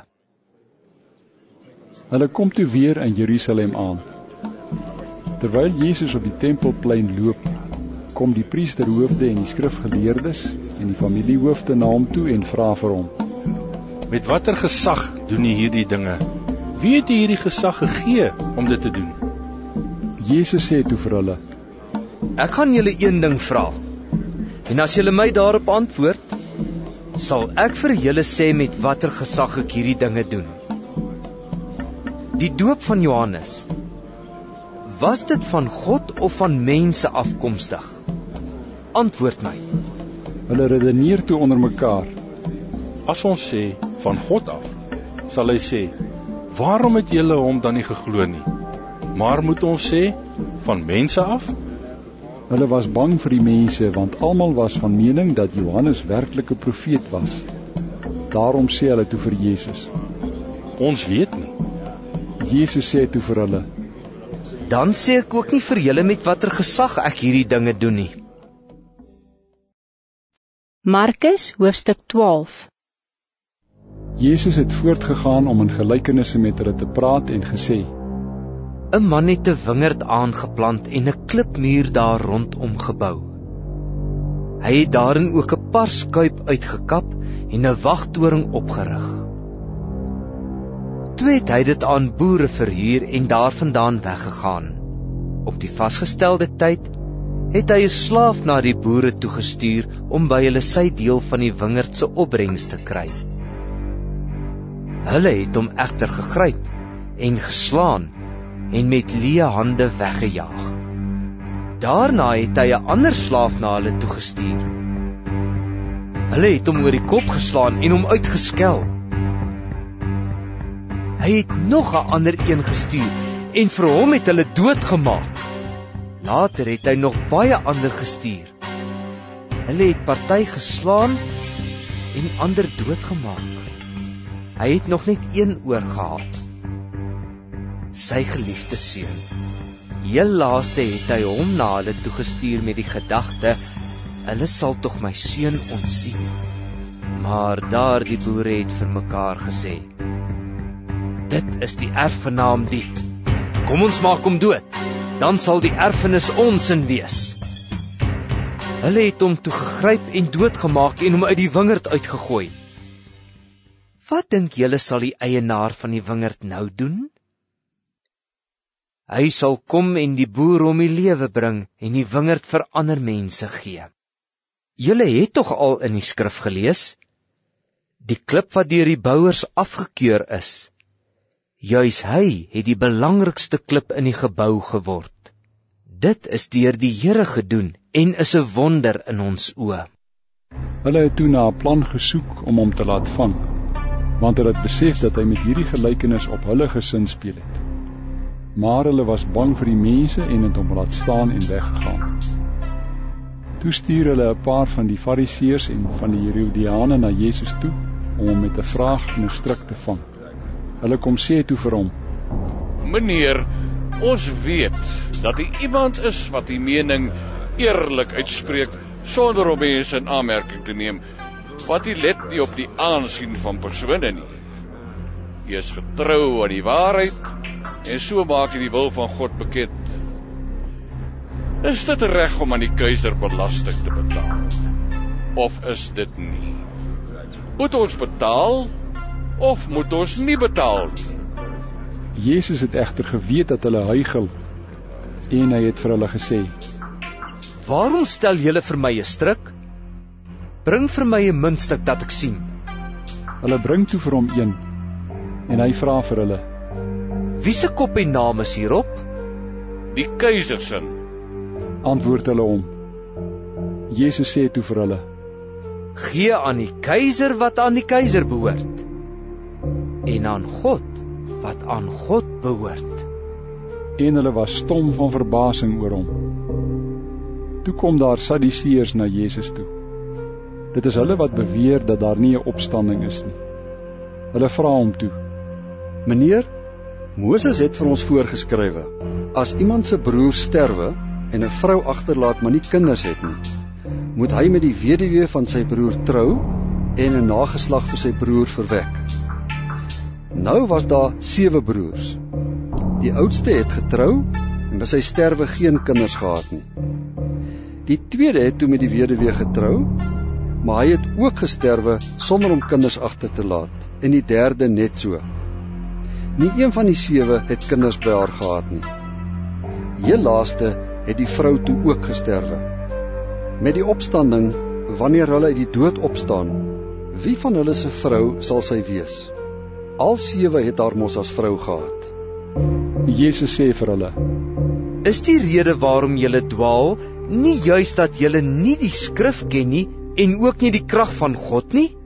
Hulle kom toe weer in Jerusalem aan. Terwyl Jesus op die tempelplein loop, kom die priesterhoofde en die skrifgeleerdes en die familiehoofde na hom toe en vra vir hom: Met watter gesag doen jy hierdie dinge? Wie het jy hierdie gesag gegee om dit te doen? Jesus sê toe vir hulle: Ek gaan julle een ding vra, en as julle my daarop antwoord, sal ek vir julle sê met watter gesag ek hierdie dinge doen. Die doop van Johannes, was dit van God of van mense afkomstig? Antwoord my. Hulle redeneer toe onder mekaar: As ons sê van God af, sal hy sê: Waarom het julle hom dan nie geglo nie? Maar moet ons sê van mense af? Hulle was bang vir die mense, want almal was van mening dat Johannes werklik 'n profeet was. Daarom sê hulle toe vir Jesus: Ons weet nie. Jesus sê toe vir hulle: Dan sê ek ook nie vir julle met watter gesag ek hierdie dinge doen nie. Markus hoofstuk 12. Jesus het voortgegaan om in gelykenisse met hulle te praat en gesê: 'n man het 'n wingerd aangeplant en 'n klipmuur daar rondom gebou. Hy het daarin ook 'n parskuip uitgekap en 'n wagtoring opgerig. Toe het hy dit aan boere verhuur en daarvandaan weggegaan. Op die vasgestelde tyd het hy 'n slaaf na die boere toegestuur om by hulle sy deel van die wingerd se opbrengs te kry. Hulle het hom egter gegryp en geslaan en met leë hande weggejaag. Daarna het hy 'n ander slaaf na hulle toegestuur. Hulle het hom oor die kop geslaan en hom uitgeskel. Hy het nog 'n ander een gestuur en vir hom het hulle doodgemaak. Later het hy nog baie ander gestuur. Hulle het party geslaan en ander doodgemaak. Hy het nog net een oorgehad, sy geliefde seun. Heel laaste het hy hom na hulle toegestuur met die gedagte: hulle sal tog my seun ontsien. Maar daardie boere het vir mekaar gesê: Dit is die erfgenaam die. Kom ons maak hom dood, dan sal die erfenis ons in wees. Hulle het hom toe gegryp en doodgemaak en hom uit die wingerd uitgegooi. Wat dink julle sal die eienaar van die wingerd nou doen? Hy sal kom en die boer om die lewe bring en die wingerd vir ander mense gee. Julle het tog al in die skrif gelees? Die klip wat deur die bouers afgekeur is, juis hy het die belangrikste klip in die gebou geword. Dit is deur die Here gedoen en is 'n wonder in ons oë. Hulle het toe na 'n plan gesoek om hom te laat vang, want hulle het besef dat hy met hierdie gelykenis op hulle gesin speel het. Maar hulle was bang vir die mense en het hom laat staan en weggegaan. Toe stuur hulle 'n paar van die Fariseërs en van die Herodiane na Jesus toe om hom met 'n vraag in 'n stryk te vang. Hulle kom sê toe vir hom: Meneer, ons weet dat hy iemand is wat die mening eerlik uitspreek sonder om mense in aanmerking te neem, want hy let nie op die aansien van persone nie. Hy is getrou aan die waarheid en so maak hy die wil van God bekend. Is dit reg om aan die keiser belasting te betaal? Of is dit nie? Moet ons betaal of moet ons nie betaal nie? Jesus het egter geweet dat hulle huigel en hy het vir hulle gesê: Waarom stel julle vir my 'n stryk? Bring vir my 'n muntstuk dat ek sien. Hulle bring toe vir hom een en hy vra vir hulle: Wie se kop en naam is hierop? Die keiser se, antwoord hulle hom. Jesus sê toe vir hulle: Gee aan die keiser wat aan die keiser behoort en aan God wat aan God behoort. En hulle was stom van verbasing oor hom. Toe kom daar Sadduseërs na Jesus toe. Dit is hulle wat beweer dat daar nie 'n opstanding is nie. Hulle vra hom toe: Meneer, Moses het vir ons voorgeskrywe, as iemand se broer sterwe en 'n vrou agterlaat maar nie kinders het nie, moet hy met die weduwee van sy broer trou en 'n nageslag vir sy broer verwek. Nou was daar 7 broers. Die oudste het getrou en by sy sterwe geen kinders gehad nie. Die tweede het toe met die weduwee getrou, maar hy het ook gesterwe sonder om kinders agter te laat, en die derde net so. Nie een van die 7 het kinders by haar gehad nie. Heel laaste het die vrou toe ook gesterwe. Met die opstanding, wanneer hulle uit die dood opstaan, wie van hulle se vrou sal sy wees? Al 7 het haar mos as vrou gehad. Jesus sê vir hulle: Is die rede waarom julle dwaal nie juist dat julle nie die skrif ken nie en ook nie die krag van God nie?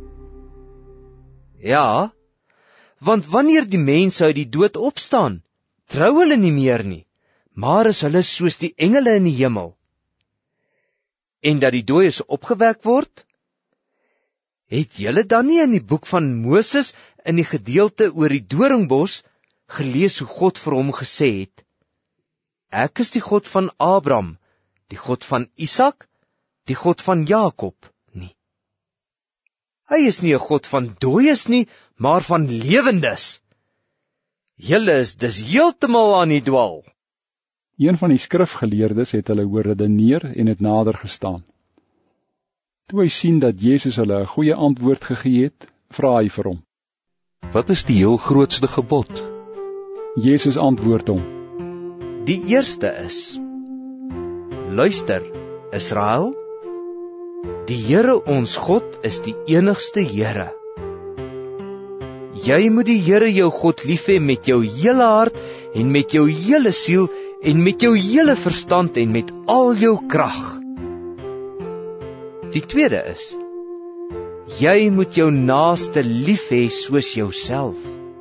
Ja, want wanneer die mense uit die dood opstaan, trou hulle nie meer nie, maar is hulle soos die engele in die hemel. En dat die dooies opgewek word? Het julle dan nie in die boek van Moses in die gedeelte oor die doringbos gelees hoe God vir hom gesê het: Ek is die God van Abraham, die God van Isak, die God van Jakob nie. Hy is nie 'n God van dooies nie, maar van lewendes. Julle is dus heeltemal aan die dwaal. Een van die skrifgeleerdes het hulle hoor redeneer en het nader gestaan. Toe hy sien dat Jesus hulle 'n goeie antwoord gegee het, vra hy vir hom: Wat is die heel grootste gebod? Jesus antwoord hom: Die eerste is: Luister, Israel, die Here ons God is die enigste Here. Jy moet die Here jou God lief hê met jou hele hart en met jou hele siel en met jou hele verstand en met al jou krag. Die tweede is: Jy moet jou naaste lief hê soos jouself.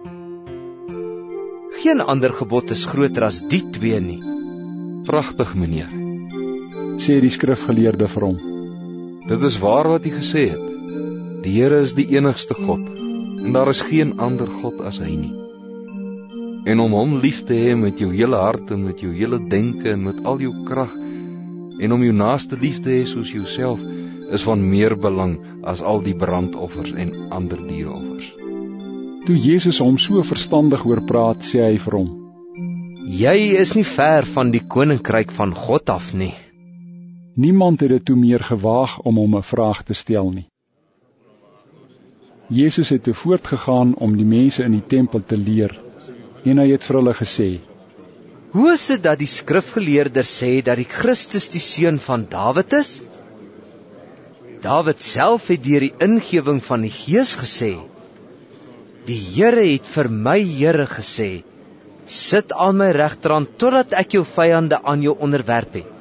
Geen ander gebod is groter as die 2 nie. Pragtig, meneer, sê die skrifgeleerde vir hom. Dit is waar wat hy gesê het. Die Here is die enigste God en daar is geen ander God as hy nie. En om hom lief te hê met jou hele hart en met jou hele denke en met al jou krag en om jou naaste lief te hê soos jouself is van meer belang as al die brandoffers en ander diereoffers. Toe Jesus hom so verstandig oor praat, sê hy vir hom: Jy is nie ver van die koninkryk van God af nie. Niemand het dit toe meer gewaag om hom 'n vraag te stel nie. Jesus het toe voortgegaan om die mense in die tempel te leer, en hy het vir hulle gesê: Hoe is dit dat die skrifgeleerders sê dat die Christus die seun van Dawid is? Dawid self het deur die ingewing van die Gees gesê: Die Here het vir my Here gesê: Sit aan my regterhand totdat ek jou vyande aan jou onderwerp het.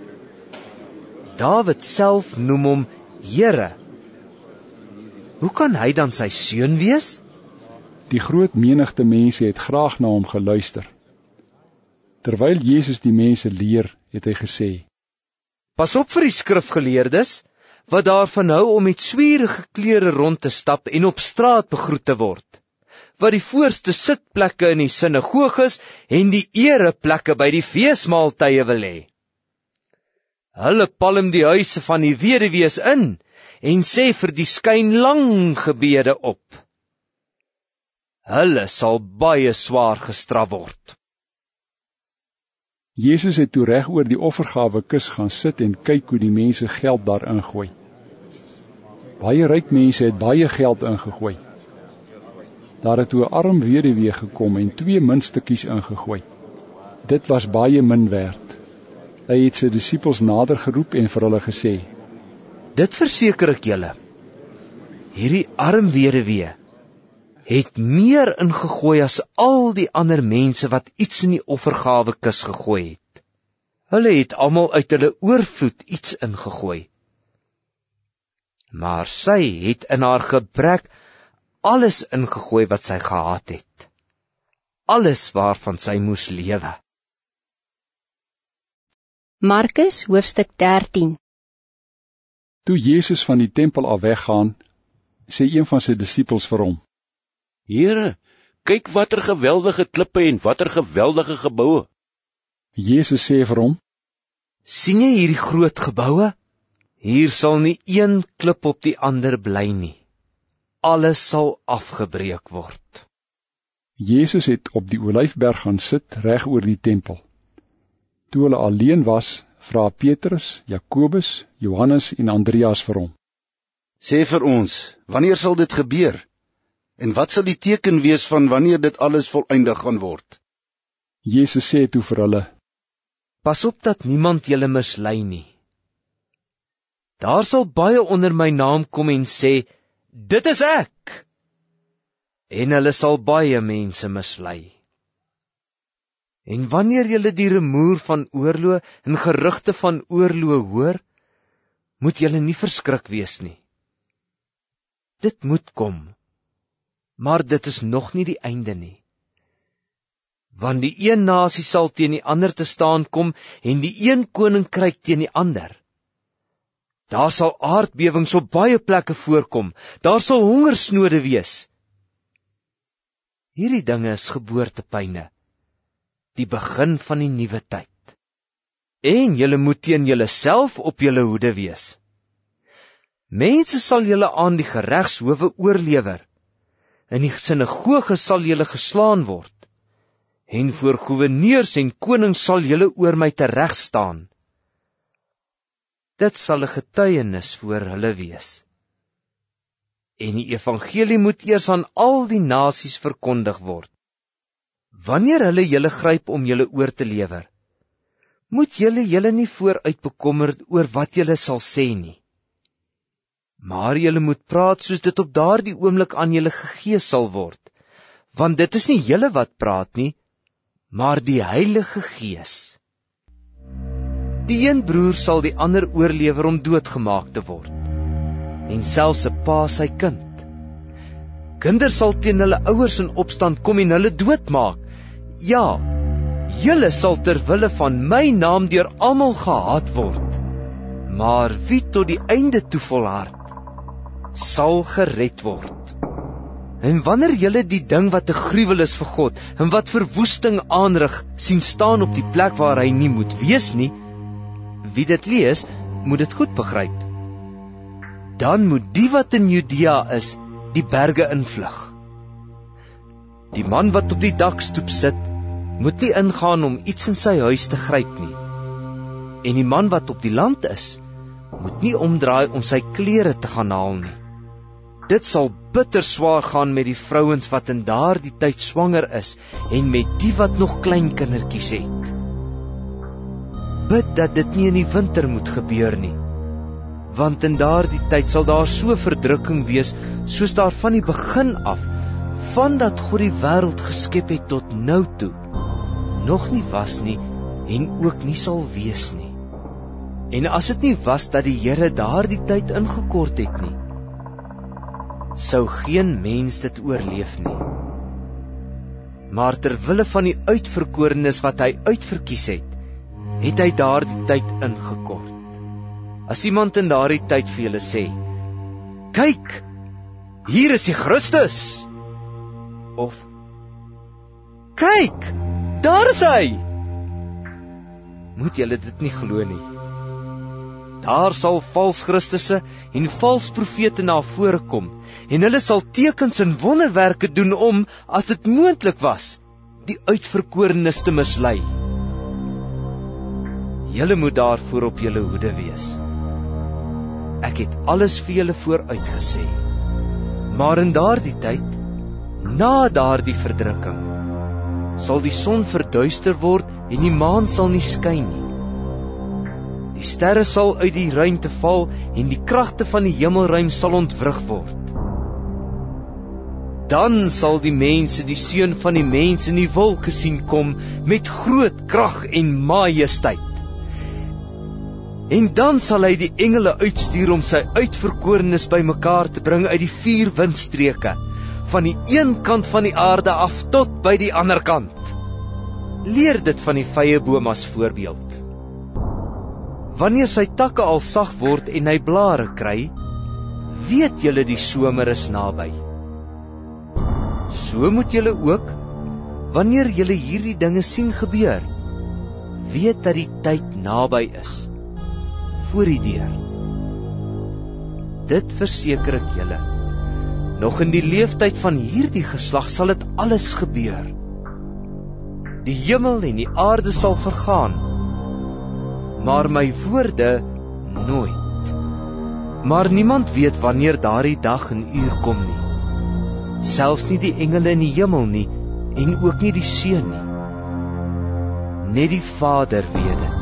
Dawid self noem hom Here. Hoe kan hy dan sy seun wees? Die groot menigte mense het graag na hom geluister. Terwyl Jesus die mense leer, het hy gesê: Pas op vir die skrifgeleerdes, wat daarvan hou om met swierige klere rond te stap en op straat begroet te word, wat die voorste sitplekke in die sinagoges en die ereplekke by die feesmaaltye wil hê. Hulle palm die huise van die weduwees in en sê vir die skynlang gebede op. Hulle sal baie swaar gestraf word. Jesus het toe reg oor die offergawe kus gaan sit en kyk hoe die mense geld daar ingooi. Baie ryk mense het baie geld ingegooi. Daar het toe 'n arm weduwee gekom en 2 muntstukkies ingegooi. Dit was baie min werd. Hy het sy disippels nader geroep en vir hulle gesê: Dit verseker ek julle, hierdie arm weduwee het meer ingegooi as al die ander mense wat iets in die offergawe kus gegooi het. Hulle het almal uit hulle oorvloed iets ingegooi. Maar sy het in haar gebrek alles ingegooi wat sy gehad het. Alles waarvan sy moes lewe. Markus hoofstuk 13. Toe Jesus van die tempel af weggaan, sê een van sy disippels vir hom: Here, kyk watter geweldige klippe en watter geweldige geboue. Jesus sê vir hom: Sien jy hierdie groot geboue? Hier sal nie een klip op die ander bly nie. Alles sal afgebreek word. Jesus het op die Olyfberg gaan sit reg oor die tempel. Toe hulle alleen was, vra Petrus, Jakobus, Johannes en Andreas vir hom: Sê vir ons, wanneer sal dit gebeur? En wat sal die teken wees van wanneer dit alles volëindig gaan word? Jesus sê toe vir hulle: Pas op dat niemand julle mislei nie. Daar sal baie onder my naam kom en sê: Dit is ek. En hulle sal baie mense mislei. En wanneer julle die rumoer van oorlog en gerugte van oorlog hoor, moet julle nie verskrik wees nie. Dit moet kom, maar dit is nog nie die einde nie. Want die een nasie sal teen die ander te staan kom en die een koninkryk teen die ander. Daar sal aardbewings op baie plekke voorkom, daar sal hongersnode wees. Hierdie dinge is geboortepyne, die begin van die nuwe tyd. En julle moet teen julleself op julle hoede wees. Mense sal julle aan die geregshowe oorlewer. In die sinagoge sal julle geslaan word. En voor goewerneurs en konings sal julle oor my tereg staan. Dit sal 'n getuienis voor hulle wees. En die evangelie moet eers aan al die nasies verkondig word. Wanneer hulle julle gryp om julle oor te lewer, moet julle nie vooruit bekommer oor wat julle sal sê nie. Maar julle moet praat soos dit op daardie oomblik aan julle gegee sal word, want dit is nie julle wat praat nie, maar die Heilige Gees. Die een broer sal die ander oorlewer om doodgemaak te word, en selfs 'n pa sy kind. Kinders sal teen hulle ouers in opstand kom en hulle doodmaak. Ja, julle sal ter wille van my naam deur almal gehaat word. Maar wie tot die einde toe volhard, sal gered word. En wanneer julle die ding wat 'n gruwel is vir God en wat verwoesting aanrig sien staan op die plek waar hy nie moet wees nie, wie dit lees, moet dit goed begryp. Dan moet die wat in Judea is, die berge invlug. Die man wat op die dakstoep sit, moet nie ingaan om iets in sy huis te gryp nie. En die man wat op die land is, moet nie omdraai om sy klere te gaan haal nie. Dit sal bitter swaar gaan met die vrouens wat in daardie tyd swanger is en met die wat nog klein kindertjies het. Bid dat dit nie in die winter moet gebeur nie, want in daardie tyd sal daar so verdrukking wees soos daar van die begin af, vandat God die wêreld geskep het tot nou toe, nog nie was nie en ook nie sal wees nie. En as dit nie was dat die Here daardie tyd ingekort het nie, sou geen mens dit oorleef nie. Maar terwille van die uitverkorenes wat hy uitverkies het hy daardie tyd ingekort. As iemand in daardie tyd vir julle sê, kyk, hier is die Christus, of kyk, daar is hy, moet julle dit nie glo nie. Daar sal vals Christusse en vals profete na vore kom, en hulle sal tekens en wonderwerke doen om, as dit moontlik was, die uitverkorenes te mislei. Julle moet daarvoor op julle hoede wees. Ek het alles vir julle vooruit gesê. Maar in daardie tyd, na daardie verdrukking, sal die son verduister word en die maan sal nie skyn nie. Die sterre sal uit die ruimte val en die kragte van die hemelruim sal ontwrig word. Dan sal die mense die seun van die mens in die wolke sien kom met groot krag en majesteit. En dan sal hy die engele uitstuur om sy uitverkorenes bymekaar te bring uit die 4 windstreke, van die een kant van die aarde af tot by die ander kant. Leer dit van die vyeboom as voorbeeld. Wanneer sy takke al sag word en hy blare kry, weet julle die somer is naby. So moet julle ook, wanneer julle hierdie dinge sien gebeur, weet dat die tyd naby is, voor die deur. Dit verseker ek julle, nog in die leeftyd van hierdie geslag sal dit alles gebeur. Die hemel en die aarde sal vergaan, maar my woorde nooit. Maar niemand weet wanneer daardie dag en uur kom nie, selfs nie die engele in die hemel nie, en ook nie die Seun nie. Net die Vader weet dit.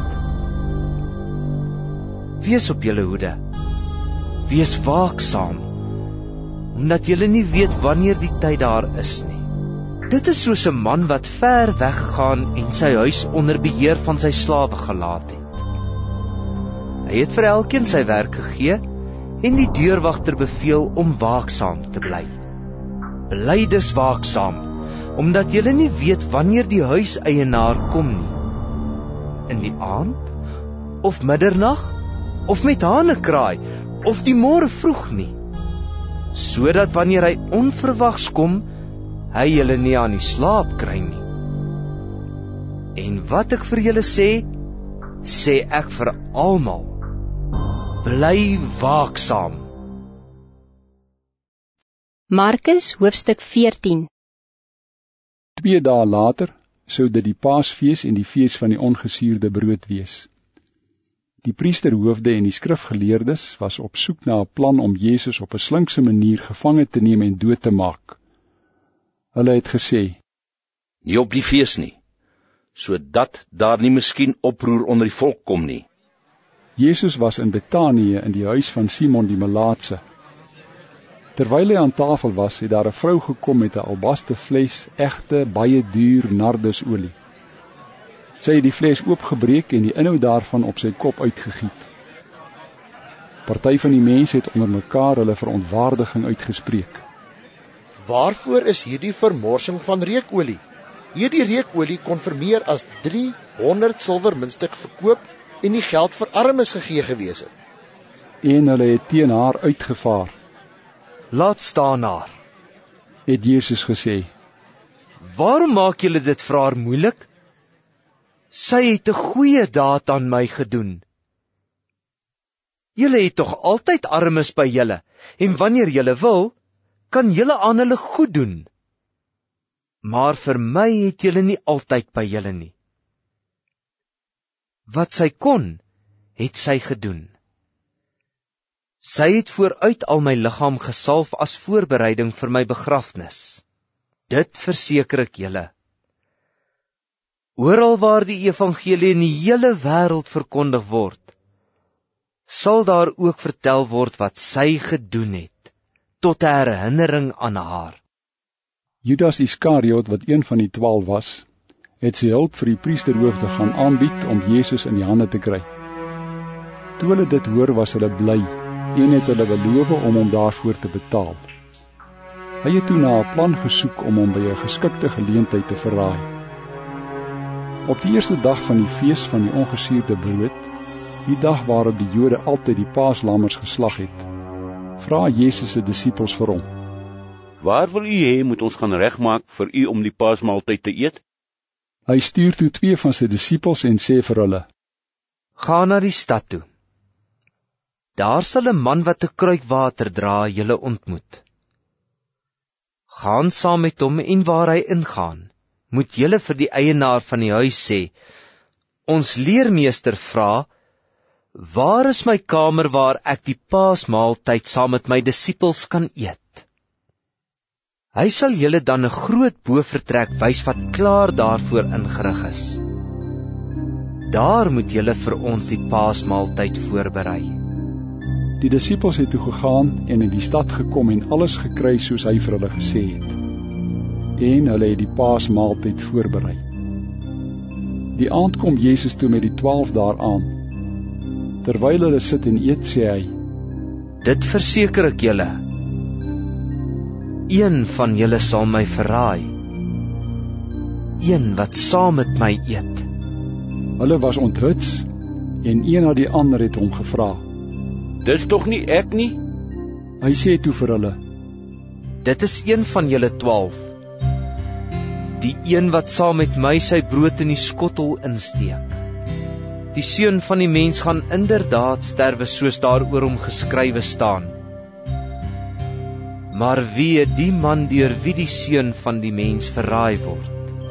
Wees op julle hoede, wees waaksaam, omdat julle nie weet wanneer die tyd daar is nie. Dit is soos 'n man wat ver weggegaan en sy huis onder beheer van sy slawe gelaat het. Hy het vir elkeen sy werk gegee en die deurwagter beveel om waaksaam te bly. Bly dus waaksaam, omdat julle nie weet wanneer die huiseienaar kom nie. In die aand, of middernag, of met hanekraai, of die môre vroeg nie, sodat wanneer hy onverwags kom, hy julle nie aan die slaap kry nie. En wat ek vir julle sê, sê ek vir almal, bly waaksaam. Markus hoofstuk 14. 2 dae later sou dit die Paasfees en die fees van die ongesuurde brood wees. Die priesterhoofde en die skrifgeleerdes was op soek na 'n plan om Jesus op 'n slinkse manier gevange te neem en dood te maak. Hulle het gesê, nie op die fees nie, sodat daar nie miskien oproer onder die volk kom nie. Jesus was in Betanië in die huis van Simon die Melaatse. Terwyl hy aan tafel was, het daar 'n vrou gekom met 'n albaste fles egte, baie duur nardesolie. Sy het die fles oopgebreek en die inhoud daarvan op sy kop uitgegiet. Party van die mense het onder mekaar hulle verontwaardiging uitgespreek. Waarvoor is hierdie vermorsing van reukolie? Hierdie reukolie kon vir meer as 300 silwermuntstuk verkoop en die geld vir armes gegee gewees het. En hulle het teen haar uitgevaar. Laat staan haar, het Jesus gesê. Waarom maak julle dit vir haar moeilik? Sy het 'n goeie daad aan my gedoen. Julle het tog altyd armes by julle, en wanneer julle wil, kan julle aan hulle goed doen. maar vir my het julle nie altyd by julle nie. Wat sy kon, het sy gedoen. Sy het vooruit al my liggaam gesalf as voorbereiding vir my begrafnis. Dit verseker ek julle. Oral waar die evangelie in die hele wêreld verkondig word, sal daar ook vertel word wat sy gedoen het, tot 'n herinnering aan haar. Judas Iskariot, wat een van die 12 was, het sy hulp vir die priesterhoofde gaan aanbied om Jesus in die hande te kry. Toe hulle dit hoor, was hulle bly en het hulle beloof om hom daarvoor te betaal. Hy het toe na 'n plan gesoek om hom by 'n geskikte geleentheid te verraai. Op die eerste dag van die fees van die ongesuurde brood, die dag waarop die Jode altyd die paaslammers geslag het, vra Jesus se disippels vir hom: "Waar wil u hê moet ons gaan regmaak vir u om die paasmaaltyd te eet?" Hy stuur toe 2 van sy disippels en sê vir hulle: "Ga na die stad toe. Daar sal 'n man wat 'n kruik water dra julle ontmoet. Gaan saam met hom en waar hy ingaan, moet julle vir die eienaar van die huis sê: Ons leermeester vra, waar is my kamer waar ek die paasmaaltyd saam met my disippels kan eet? Hy sal julle dan 'n groot bovertrek wys wat klaar daarvoor ingerig is. Daar moet julle vir ons die paasmaaltyd voorberei." Die disippels het toe gegaan en in die stad gekom en alles gekry soos hy vir hulle gesê het. En hulle het die paasmaaltyd voorberei. Die aand kom Jesus toe met die 12 daaraan. Terwyl hulle sit en eet, sê hy: "Dit verseker ek julle, een van julle sal my verraai, een wat saam met my eet." Hulle was onthuts en een na die ander het hom gevra: "Dis tog nie ek nie?" Hy sê toe vir hulle: "Dit is een van julle 12, die een wat saam met my sy brood in die skottel insteek. Die seun van die mens gaan inderdaad sterwe soos daar oor hom geskrywe staan. Maar wie die man deur wie die seun van die mens verraai word?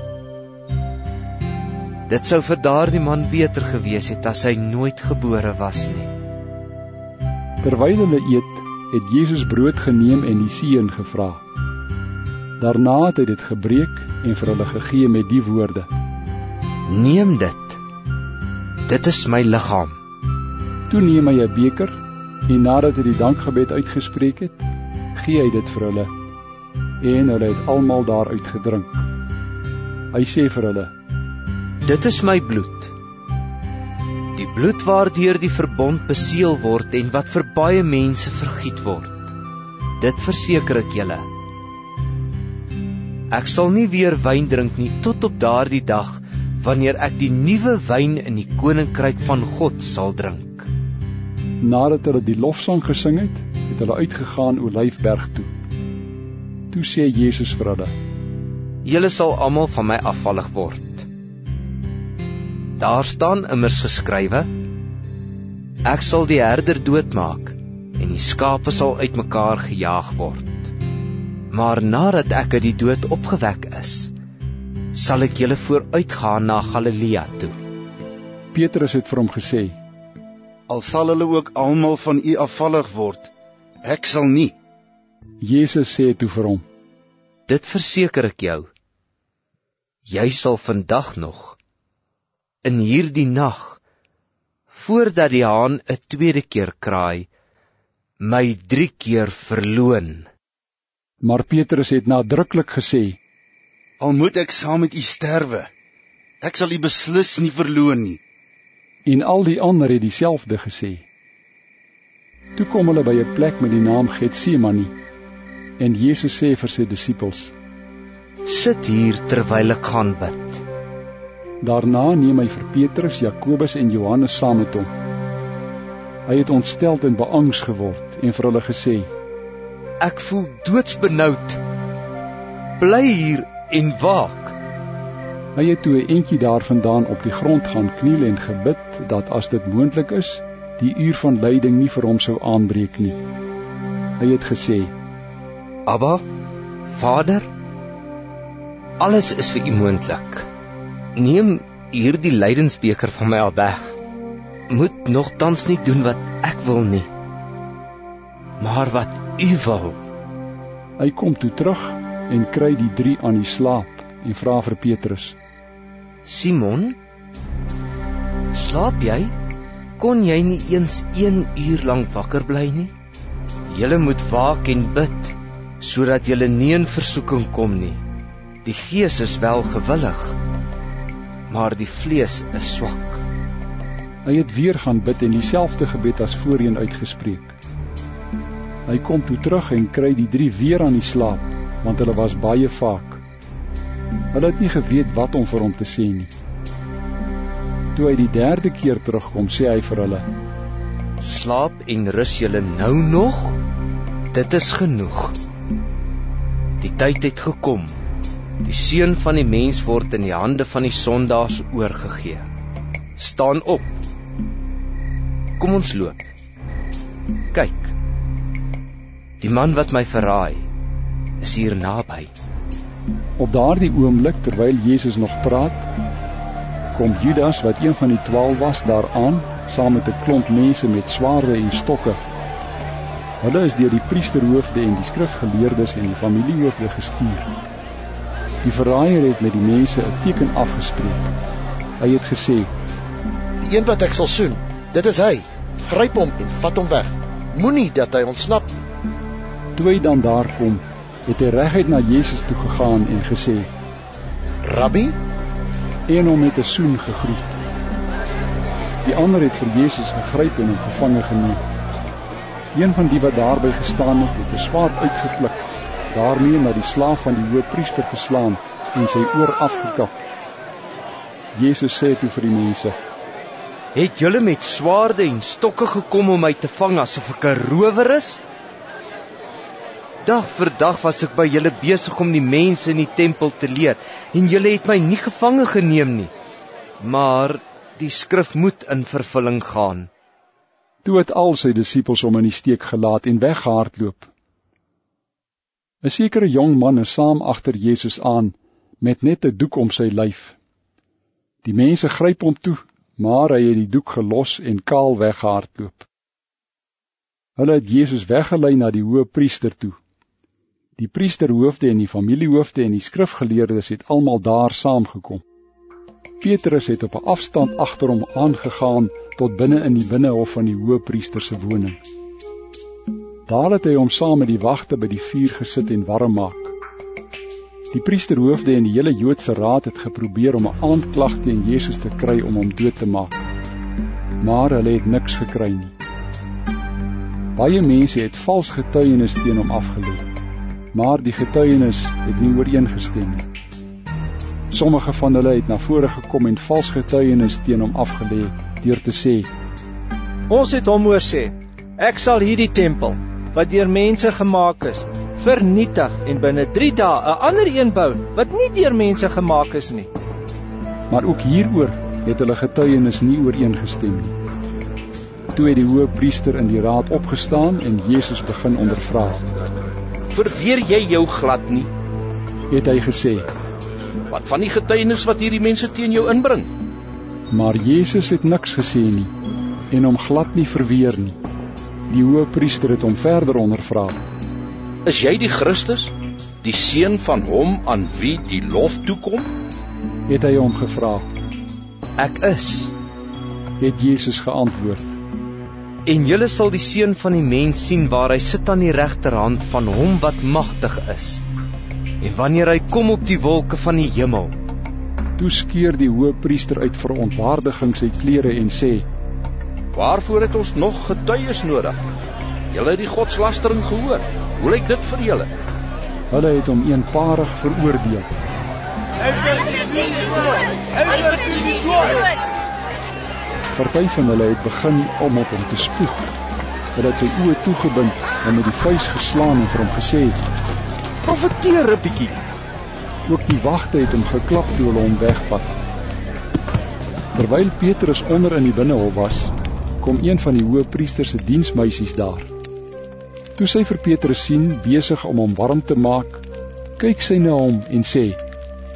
Dit sou vir daardie man beter gewees het as hy nooit gebore was nie." Terwyl hulle eet, het Jesus brood geneem en die seën gevra. Daarna het hy dit gebreek en vir hulle gegee met die woorde: "Neem dit. Dit is my liggaam." Toe neem hy 'n beker en nadat hy die dankgebed uitgespreek het, gee hy dit vir hulle en hulle het almal daaruit gedrink. Hy sê vir hulle: "Dit is my bloed. Die bloed waardeur die verbond beseël word en wat vir baie mense vergiet word. Dit verseker ek julle. Ek sal nie weer wyn drink nie tot op daardie dag wanneer ek die nuwe wyn in die koninkryk van God sal drink." Nadat hulle die lofsang gesing het, het hulle uitgegaan Olyfberg toe. Toe sê Jesus vir hulle: "Julle sal almal van my afvallig word. Daar staan immers geskrywe: Ek sal die herder doodmaak en die skape sal uitmekaar gejaag word. Maar nadat ek uit die dood opgewek is, sal ek julle vooruitgaan na Galilea toe." Petrus het vir hom gesê: "Al sal hulle ook almal van u afvallig word, ek sal nie." Jesus sê toe vir hom: "Dit verseker ek jou, jy sal vandag nog, in hierdie nag, voordat die haan 'n tweede keer kraai, my 3 keer verloon." Maar Petrus het nadruklik gesê: "Al moet ek saam met u sterwe, ek sal u beslis nie verloon nie." En al die ander het dieselfde gesê. Toe kom hulle by 'n plek met die naam Getsemane, en Jesus sê vir sy disippels: "Sit hier terwyl ek gaan bid." Daarna neem hy vir Petrus, Jakobus en Johannes saam met hom. Hy het ontsteld en beangs geword en vir hulle gesê: "Ek voel doodsbenoud. Bly hier en waak." Hy het toe 'n entjie daarvandaan op die grond gaan kniel en gebid dat as dit moontlik is, die uur van lyding nie vir hom sou aanbreek nie. Hy het gesê: "Abba, Vader, Alles is vir U moontlik. Neem hierdie lydensbeker van my af weg. Moet nogtans nie doen wat ek wil nie, maar wat U wil. Hy kom toe terug en kry die 3 aan die slaap en vra vir Petrus: Simon, slaap jy? Kon jy nie eens 1 uur lank wakker bly nie? Julle moet waak en bid, sodat julle nie in versoeking kom nie. Die gees is wel gewillig, maar die vlees is swak. Hy het weer gaan bid en dieselfde gebed as voorheen uitgespreek. Hy kom toe terug en kry die 3 weer aan die slaap, want hulle was baie vaak. Hulle het nie geweet wat om vir hom te sê nie. Toe hy die 3de keer terugkom, sê hy vir hulle: Slaap en rus julle nou nog? Dit is genoeg. Die tyd het gekom. Die Seun van die mens word in die hande van die sondaars oorgegee. Staan op. Kom ons loop. Kyk. Die man wat my verraai, is hier naby. Op daardie oomblik, terwyl Jesus nog praat, kom Judas, wat een van die 12 was, daaraan, saam met 'n klomp mense met swaarde en stokke. Hulle is deur die priesterhoofde en die skrifgeleerdes en die familiehoofde gestuur. Die verraaier het met die mense 'n teken afgespreek. Hy het gesê: Die een wat ek sal soen, dit is hy. Gryp hom en vat hom weg. Moenie dat hy ontsnap. Toe hy dan daar kom, het hy reguit na Jesus toe gegaan en gesê: Rabbi, en hom met 'n soen gegroet. Die ander het vir Jesus gegryp en hom gevange geneem. Een van die wat daarby gestaan het 'n swaard uitgepluk, daarmee na die slaaf van die hoëpriester geslaan en sy oor afgekap. Jesus sê toe vir die mense: Het julle met swaarde en stokke gekom om my te vang asof ek 'n rower is? Dag vir dag was ek by julle besig om die mense in die tempel te leer, en julle het my nie gevange geneem nie. Maar die skrif moet in vervulling gaan. Toe het al sy disippels hom in die steek gelaat en weggehardloop. 'n Sekere jong man is saam agter Jesus aan, met net 'n doek om sy lyf. Die mense gryp hom toe, maar hy het die doek gelos en kaal weggehardloop. Hulle het Jesus weggelei na die hoëpriester toe. Die priesterhoofde en die familiehoofde en die skrifgeleerdes het almal daar saamgekom. Petrus het op 'n afstand agter hom aangegaan tot binne in die binnehof van die hoëpriester se woning. Daar het hy hom saam met die wagte by die vuur gesit en warm maak. Die priesterhoofde en die hele Joodse raad het geprobeer om 'n aanklag teen Jesus te kry om hom dood te maak, maar hulle het niks gekry nie. Baie mense het vals getuienis teen hom afgelê, maar die getuienis het nie ooreengestem nie. Sommige van hulle het na vore gekom en vals getuienis teen hom afgelê deur te sê: Ons het hom hoor sê: Ek sal hierdie tempel, wat deur mense gemaak is, vernietig en binne 3 dae 'n ander een bou, wat nie deur mense gemaak is nie. Maar ook hieroor het hulle getuienis nie ooreengestem nie. Toe het die hoëpriester in die raad opgestaan en Jesus begin ondervra. Verweer jy jou glad nie? Het hy gesê. Wat van die getuienis wat hierdie mense teen jou inbring? Maar Jesus het niks gesê nie en hom glad nie verweer nie. Die hoëpriester het hom verder ondervra. Is jy die Christus, die seun van hom aan wie die lof toekom? Het hy hom gevra. Ek is, het Jesus geantwoord. En julle sal die seun van die mens sien waar hy sit aan die regterhand van hom wat magtig is, en wanneer hy kom op die wolke van die hemel. Toe skeur die hoëpriester uit verontwaardiging sy klere en sê: Waarvoor het ons nog getuies nodig? Julle het die godslastering gehoor. Hoe lyk dit vir julle? Hulle het hom eenparig veroordeel. Party van hulle het begin om op hom te spoeg. Hulle het sy oë toegebind en met die vuis geslaan en vir hom gesê: Profeteer 'n bietjie. Ook die wagte het hom geklap toe hulle hom wegvat. Terwyl Petrus onder in die binnehof was, kom een van die hoëpriester se diensmeisies daar. Toe sy vir Petrus sien besig om hom warm te maak, kyk sy na hom en sê: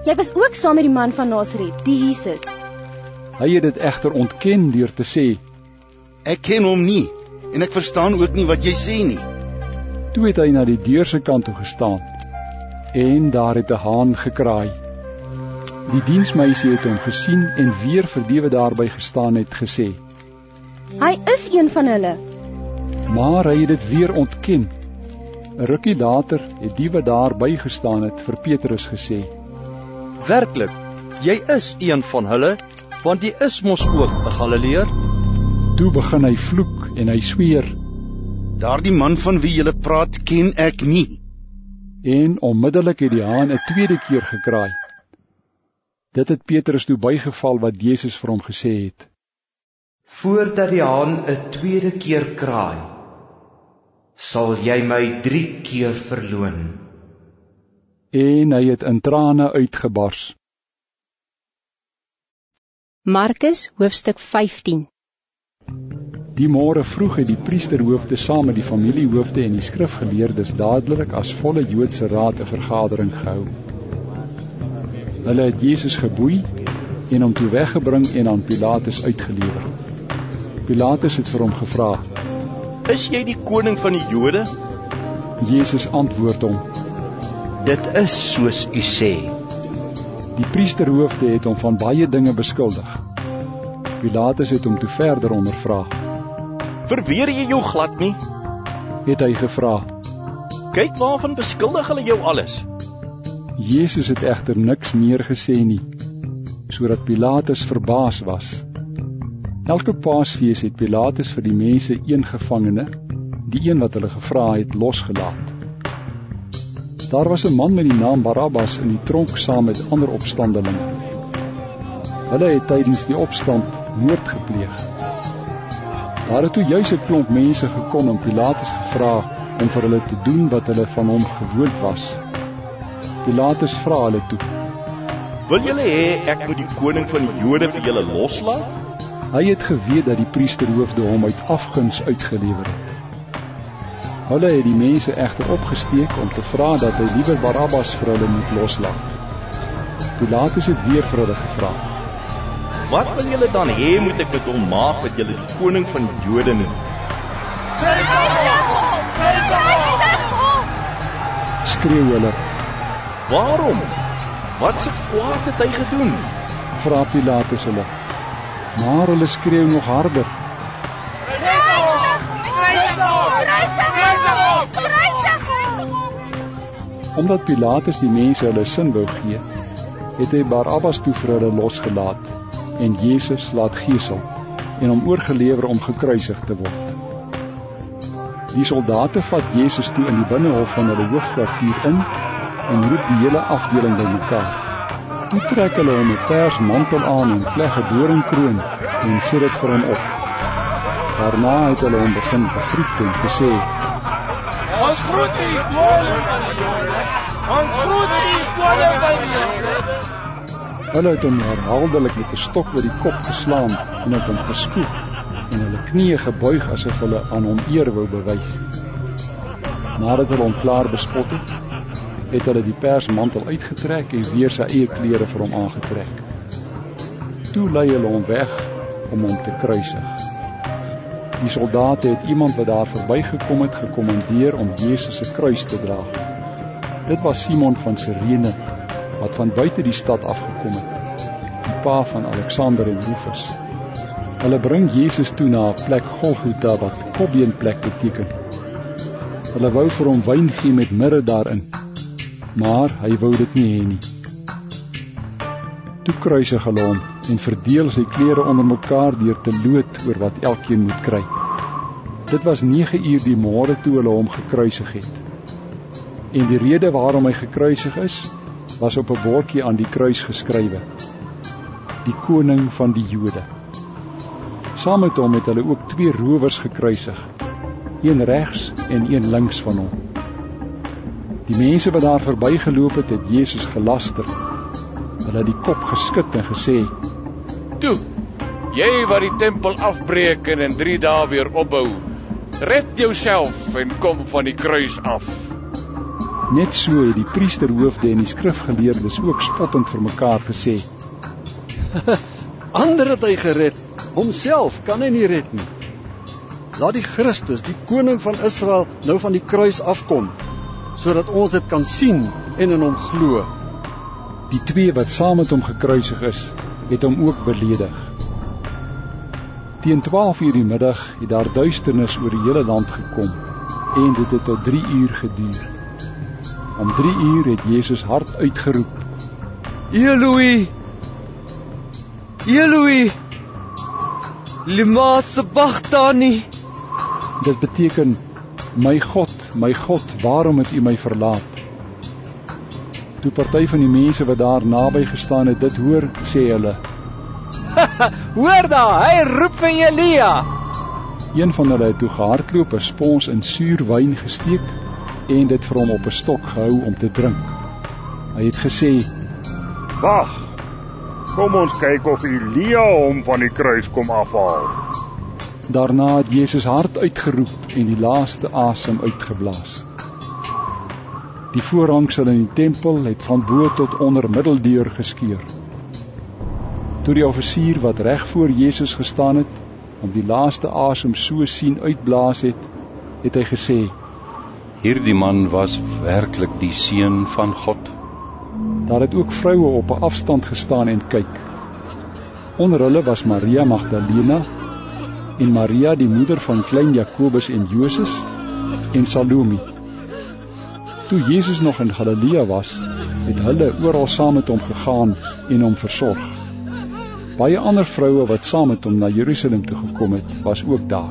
Jy was ook saam met die man van Nasaret, die Jesus. Hy het dit egter ontken deur te sê: Ek ken hom nie en ek verstaan ook nie wat jy sê nie. Toe het hy na die deur se kant toe gestaan en daar het 'n haan gekraai. Die diensmeisie het hom gesien en weer vir die wat daarby gestaan het gesê: Hy is een van hulle. Maar hy het dit weer ontken. 'n Rukkie later het die wat daarby gestaan het vir Petrus gesê: Werklik, jy is een van hulle, want jy is mos ook 'n Galileër. Toe begin hy vloek en hy sweer: Daardie man van wie julle praat, ken ek nie. En onmiddellik het die haan 'n tweede keer gekraai. Dit het Petrus toe bygeval wat Jesus vir hom gesê het: Voordat die haan 'n tweede keer kraai, sal jy my 3 keer verloon. En hy het in trane uitgebars. Markus hoofstuk 15. Die môre vroeg het die priesterhoofde saam met die familiehoofde en die skrifgeleerdes dadelik as volle Joodse raad 'n vergadering gehou. Hulle het Jesus geboei en hom toe weggebring en aan Pilatus uitgelewer. Pilatus het vir hom gevra: Is jy die koning van die Jode? Jesus antwoord hom: Dit is soos u sê. Die priesterhoofde het hom van baie dinge beskuldig. Pilatus het hom toe verder ondervra. Verweer jy jou glad nie? Het hy gevra. Kyk waarvan beskuldig hulle jou alles. Jesus het egter niks meer gesê nie, sodat Pilatus verbaas was. Elke Paasfees het Pilatus vir die mense een gevangene, die een wat hulle gevra het, losgelaat. Daar was 'n man met die naam Barabbas in die tronk saam met ander opstandelinge. Hulle het tydens die opstand moord gepleeg. Daar het toe juis 'n klomp mense gekom en Pilatus gevra om vir hulle te doen wat hulle van hom gewoond was. Pilatus vra hulle toe: Wil julle hê ek moet die koning van die Jode vir julle loslaat? Hy het geweet dat die priesterhoofde hom uit afguns uitgelewer het. Hulle het die mense egter opgesteek om te vra dat hy liewer Barabbas vir hulle moet loslaat. Pilatus het weer vir hulle gevra: Wat wil julle dan hê moet ek met hom maak wat julle die koning van die Jode noem? Skreeu hulle. Waarom? Wat se kwaad het hy gedoen? Vra Pilatus hulle. Maar hulle skreeu nog harder. Omdat Pilatus die mense hulle sin wou gee, het hy Barabbas toe vir hulle losgelaat en Jesus laat gesel en hom oorgelewer om gekruisig te word. Die soldate vat Jesus toe in die binnehof van hulle hoofkwartier in en roep die hele afdeling bymekaar. Toe trek hulle hom 'n pers mantel aan en vleg 'n doringkroon en sit dit vir hom op. Daarna het hulle hom begin begroet en gesê: Ons groet u, koning van die Jode. Ons groet u, koning van die Jode. Hulle het hom herhaaldelik met 'n stok oor die kop geslaan en het hom gespoeg en hulle knieë gebuig asof hulle aan hom eer wou bewys. Nadat hulle hom klaar bespot het hulle die persmantel uitgetrek en weer sy eie klere vir hom aangetrek. Toe lei hulle hom weg om hom te kruisig. Die soldate het iemand wat daar verbygekom het gekommandeer om Jesus se kruis te dra. Dit was Simon van Sirene wat van buite die stad afgekom het, die pa van Alexander en Rufus. Hulle bring Jesus toe na 'n plek Golgotha wat kopbeenplek beteken. Hulle wou vir hom wyn gee met mirre daarin, maar hy wou dit nie hê nie. Toe kruisig hulle hom en verdeel sy klere onder mekaar deur te loot oor wat elkeen moet kry. Dit was 9 uur die môre toe hulle hom gekruisig het. En die rede waarom hy gekruisig is, was op 'n bordjie aan die kruis geskrywe: Die koning van die Jode. Saam met hom het hulle ook 2 rowers gekruisig, een regs en een links van hom. Die mense wat daar verbygeloop het, het Jesus gelaster. Hulle het die kop geskud en gesê: Toe, jy wat die tempel afbreek en in 3 dae weer opbou, red jouself en kom van die kruis af. Net so het die priesterhoofde en die skrifgeleerdes ook spottend vir mekaar gesê: Ander het hy gered, homself kan hy nie red nie. Laat die Christus, die koning van Israel, nou van die kruis afkom, sodat ons dit kan sien en in hom glo. Die twee wat saam met hom gekruisig is, het hom ook beledig. Teen 12:00 die middag het daar duisternis oor die hele land gekom en dit het tot 3 uur geduur. Om 3 uur het Jesus hard uitgeroep: Eloi, Eloi, lema sabachthani. Dit beteken: my God, waarom het u my verlaat? Toe party van die mense wat daar naby gestaan het dit hoor, sê hulle: Hoor daar, hy roep vir Elia. Een van hulle het toe gehardloop 'n spons in suur wyn gesteek en dit vir hom op 'n stok gehou om te drink. Hy het gesê: Wag, kom ons kyk of Elia hom van die kruis kom afhaal. Daarna het Jesus hard uitgeroep en die laaste asem uitgeblaas. Die voorhangsel in die tempel het van bo tot onder middeldeur geskeur. Toe die offisier wat reg voor Jesus gestaan het, om die laaste asem so sien uitblaas het, het hy gesê: Hierdie man was werklik die seun van God. Daar het ook vroue op 'n afstand gestaan en kyk. Onder hulle was Maria Magdalena en Maria die moeder van klein Jakobus en Joses en Salome. Toe Jesus nog in Galilea was, het hulle oral saam met hom gegaan en hom versorg. Baie ander vroue wat saam met hom na Jerusalem toe gekom het, was ook daar.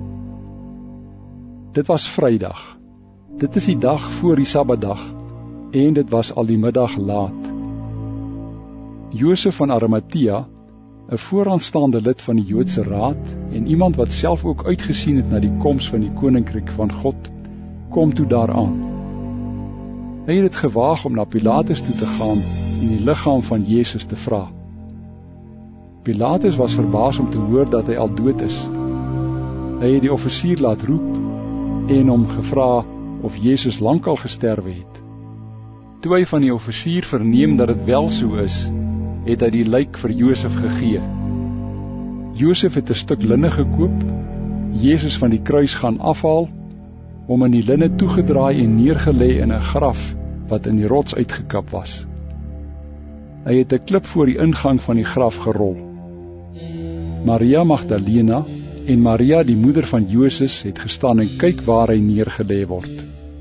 Dit was Vrydag. Dit is die dag voor die Sabbatdag en dit was al die middag laat. Josef van Arimatea, 'n vooraanstaande lid van die Joodse Raad en iemand wat self ook uitgesien het na die koms van die koninkryk van God, kom toe daaraan. Hy het dit gewaag om na Pilatus toe te gaan en die liggaam van Jesus te vra. Pilatus was verbaas om te hoor dat hy al dood is. Hy het die offisier laat roep en hom gevra of Jesus lankal gesterwe het. Toe hy van die offisier verneem dat dit wel so is, het hy die lijk vir Josef gegee. Josef het 'n stuk linne gekoop, Jesus van die kruis gaan afhaal, hom in die linne toegedraai en neergelê in 'n graf wat in die rots uitgekap was. Hy het 'n klip voor die ingang van die graf gerol. Maria Magdalena en Maria die moeder van Joses het gestaan en kyk waar hy neergelê word.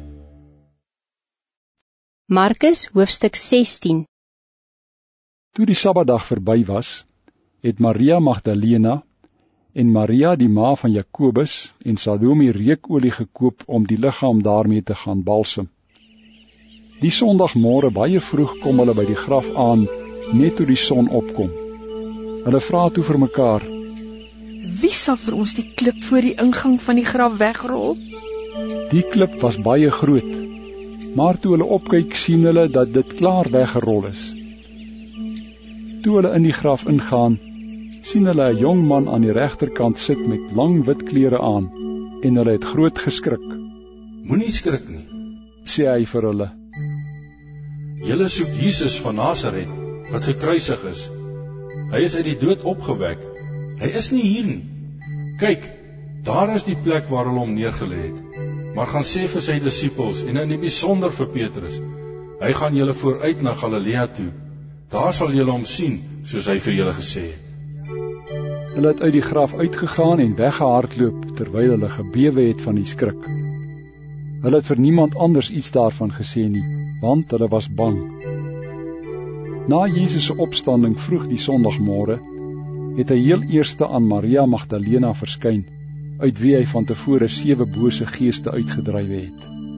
Markus hoofstuk 16. Toe die Sabbatdag verby was, het Maria Magdalena en Maria die ma van Jakobus en Salome reukolie gekoop om die liggaam daarmee te gaan balsem. Die Sondagmôre baie vroeg kom hulle by die graf aan, net toe die son opkom. Hulle vra toe vir mekaar: Wie sal vir ons die klip voor die ingang van die graf wegrol? Die klip was baie groot, maar toe hulle opkyk sien hulle dat dit klaar weggerol is. Toe hulle in die graf ingaan, sien hulle 'n jong man aan die regterkant sit met lang wit klere aan en hulle het groot geskrik. Moenie skrik nie, sê hy vir hulle. Julle soek Jesus van Nasaret, wat gekruisig is. Hy is uit die dood opgewek. Hy is nie hier nie. Kyk, daar is die plek waar hulle hom neergelê het. Maar gaan sê vir sy disippels en in die besonder vir Petrus, hy gaan julle vooruit na Galilea toe. Daar sal julle hom sien, soos hy vir julle gesê het. Hulle het uit die graf uitgegaan en weggehardloop terwyl hulle gebewe het van die skrik. Hulle het vir niemand anders iets daarvan gesê nie, want hulle was bang. Na Jesus se opstanding vroeg die Sondagmôre, het hy heel eerste aan Maria Magdalena verskyn, uit wie hy van tevore 7 bose geeste uitgedrywe het.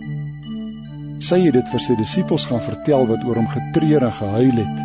Sy het dit vir sy disippels gaan vertel wat oor hom getreur en gehuil het.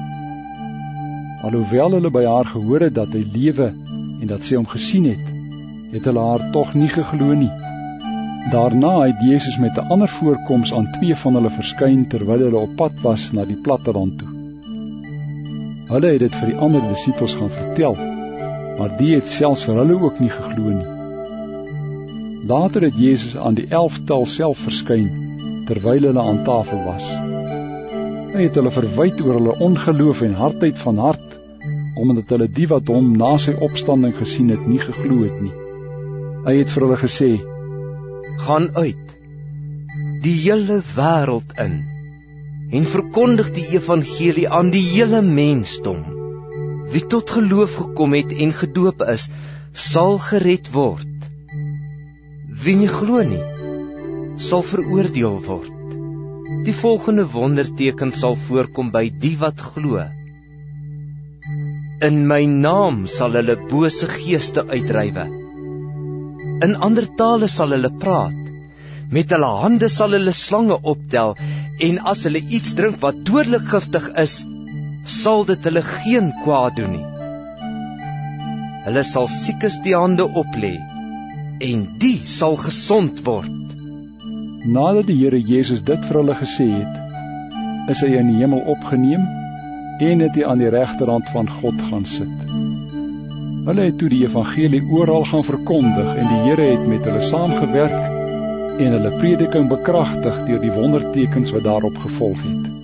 Alhoewel hulle by haar gehoor het dat hy lewe en dat sy hom gesien het hulle haar tog nie geglo nie. Daarna het Jesus met 'n ander voorkoms aan 2 van hulle verskyn terwyl hulle op pad was na die platteland toe. Hulle het dit vir die ander disippels gaan vertel, maar die het selfs vir hulle ook nie geglo nie. Later het Jesus aan die 11tal self verskyn, terwyl hulle aan tafel was. Hy het hulle verwyd oor hulle ongeloof en hardheid van hart, omdat hulle die wat hom na sy opstanding gesien het, nie geglo het nie. Hy het vir hulle gesê: Gaan uit, die hele wêreld in, en verkondig die evangelie aan die hele mensdom. Wie tot geloof gekom het en gedoop is, sal gered word. Wie nie glo nie, sal veroordeel word. Die volgende wonderteken sal voorkom by die wat glo. In my naam sal hulle bose geeste uitdrywe. In ander tale sal hulle praat. Met hulle hande sal hulle slange optel, en as hulle iets drink wat dodelik giftig is, sal dit hulle geen kwaad doen nie. Hulle sal siekes die hande oplê, en die sal gesond word. Nadat die Here Jesus dit vir hulle gesê het, is hy in die hemel opgeneem en het hy aan die regterhand van God gaan sit. Hulle het toe die evangelie oral gaan verkondig en die Here het met hulle saamgewerk en hulle prediking bekragtig deur die wondertekens wat daarop gevolg het.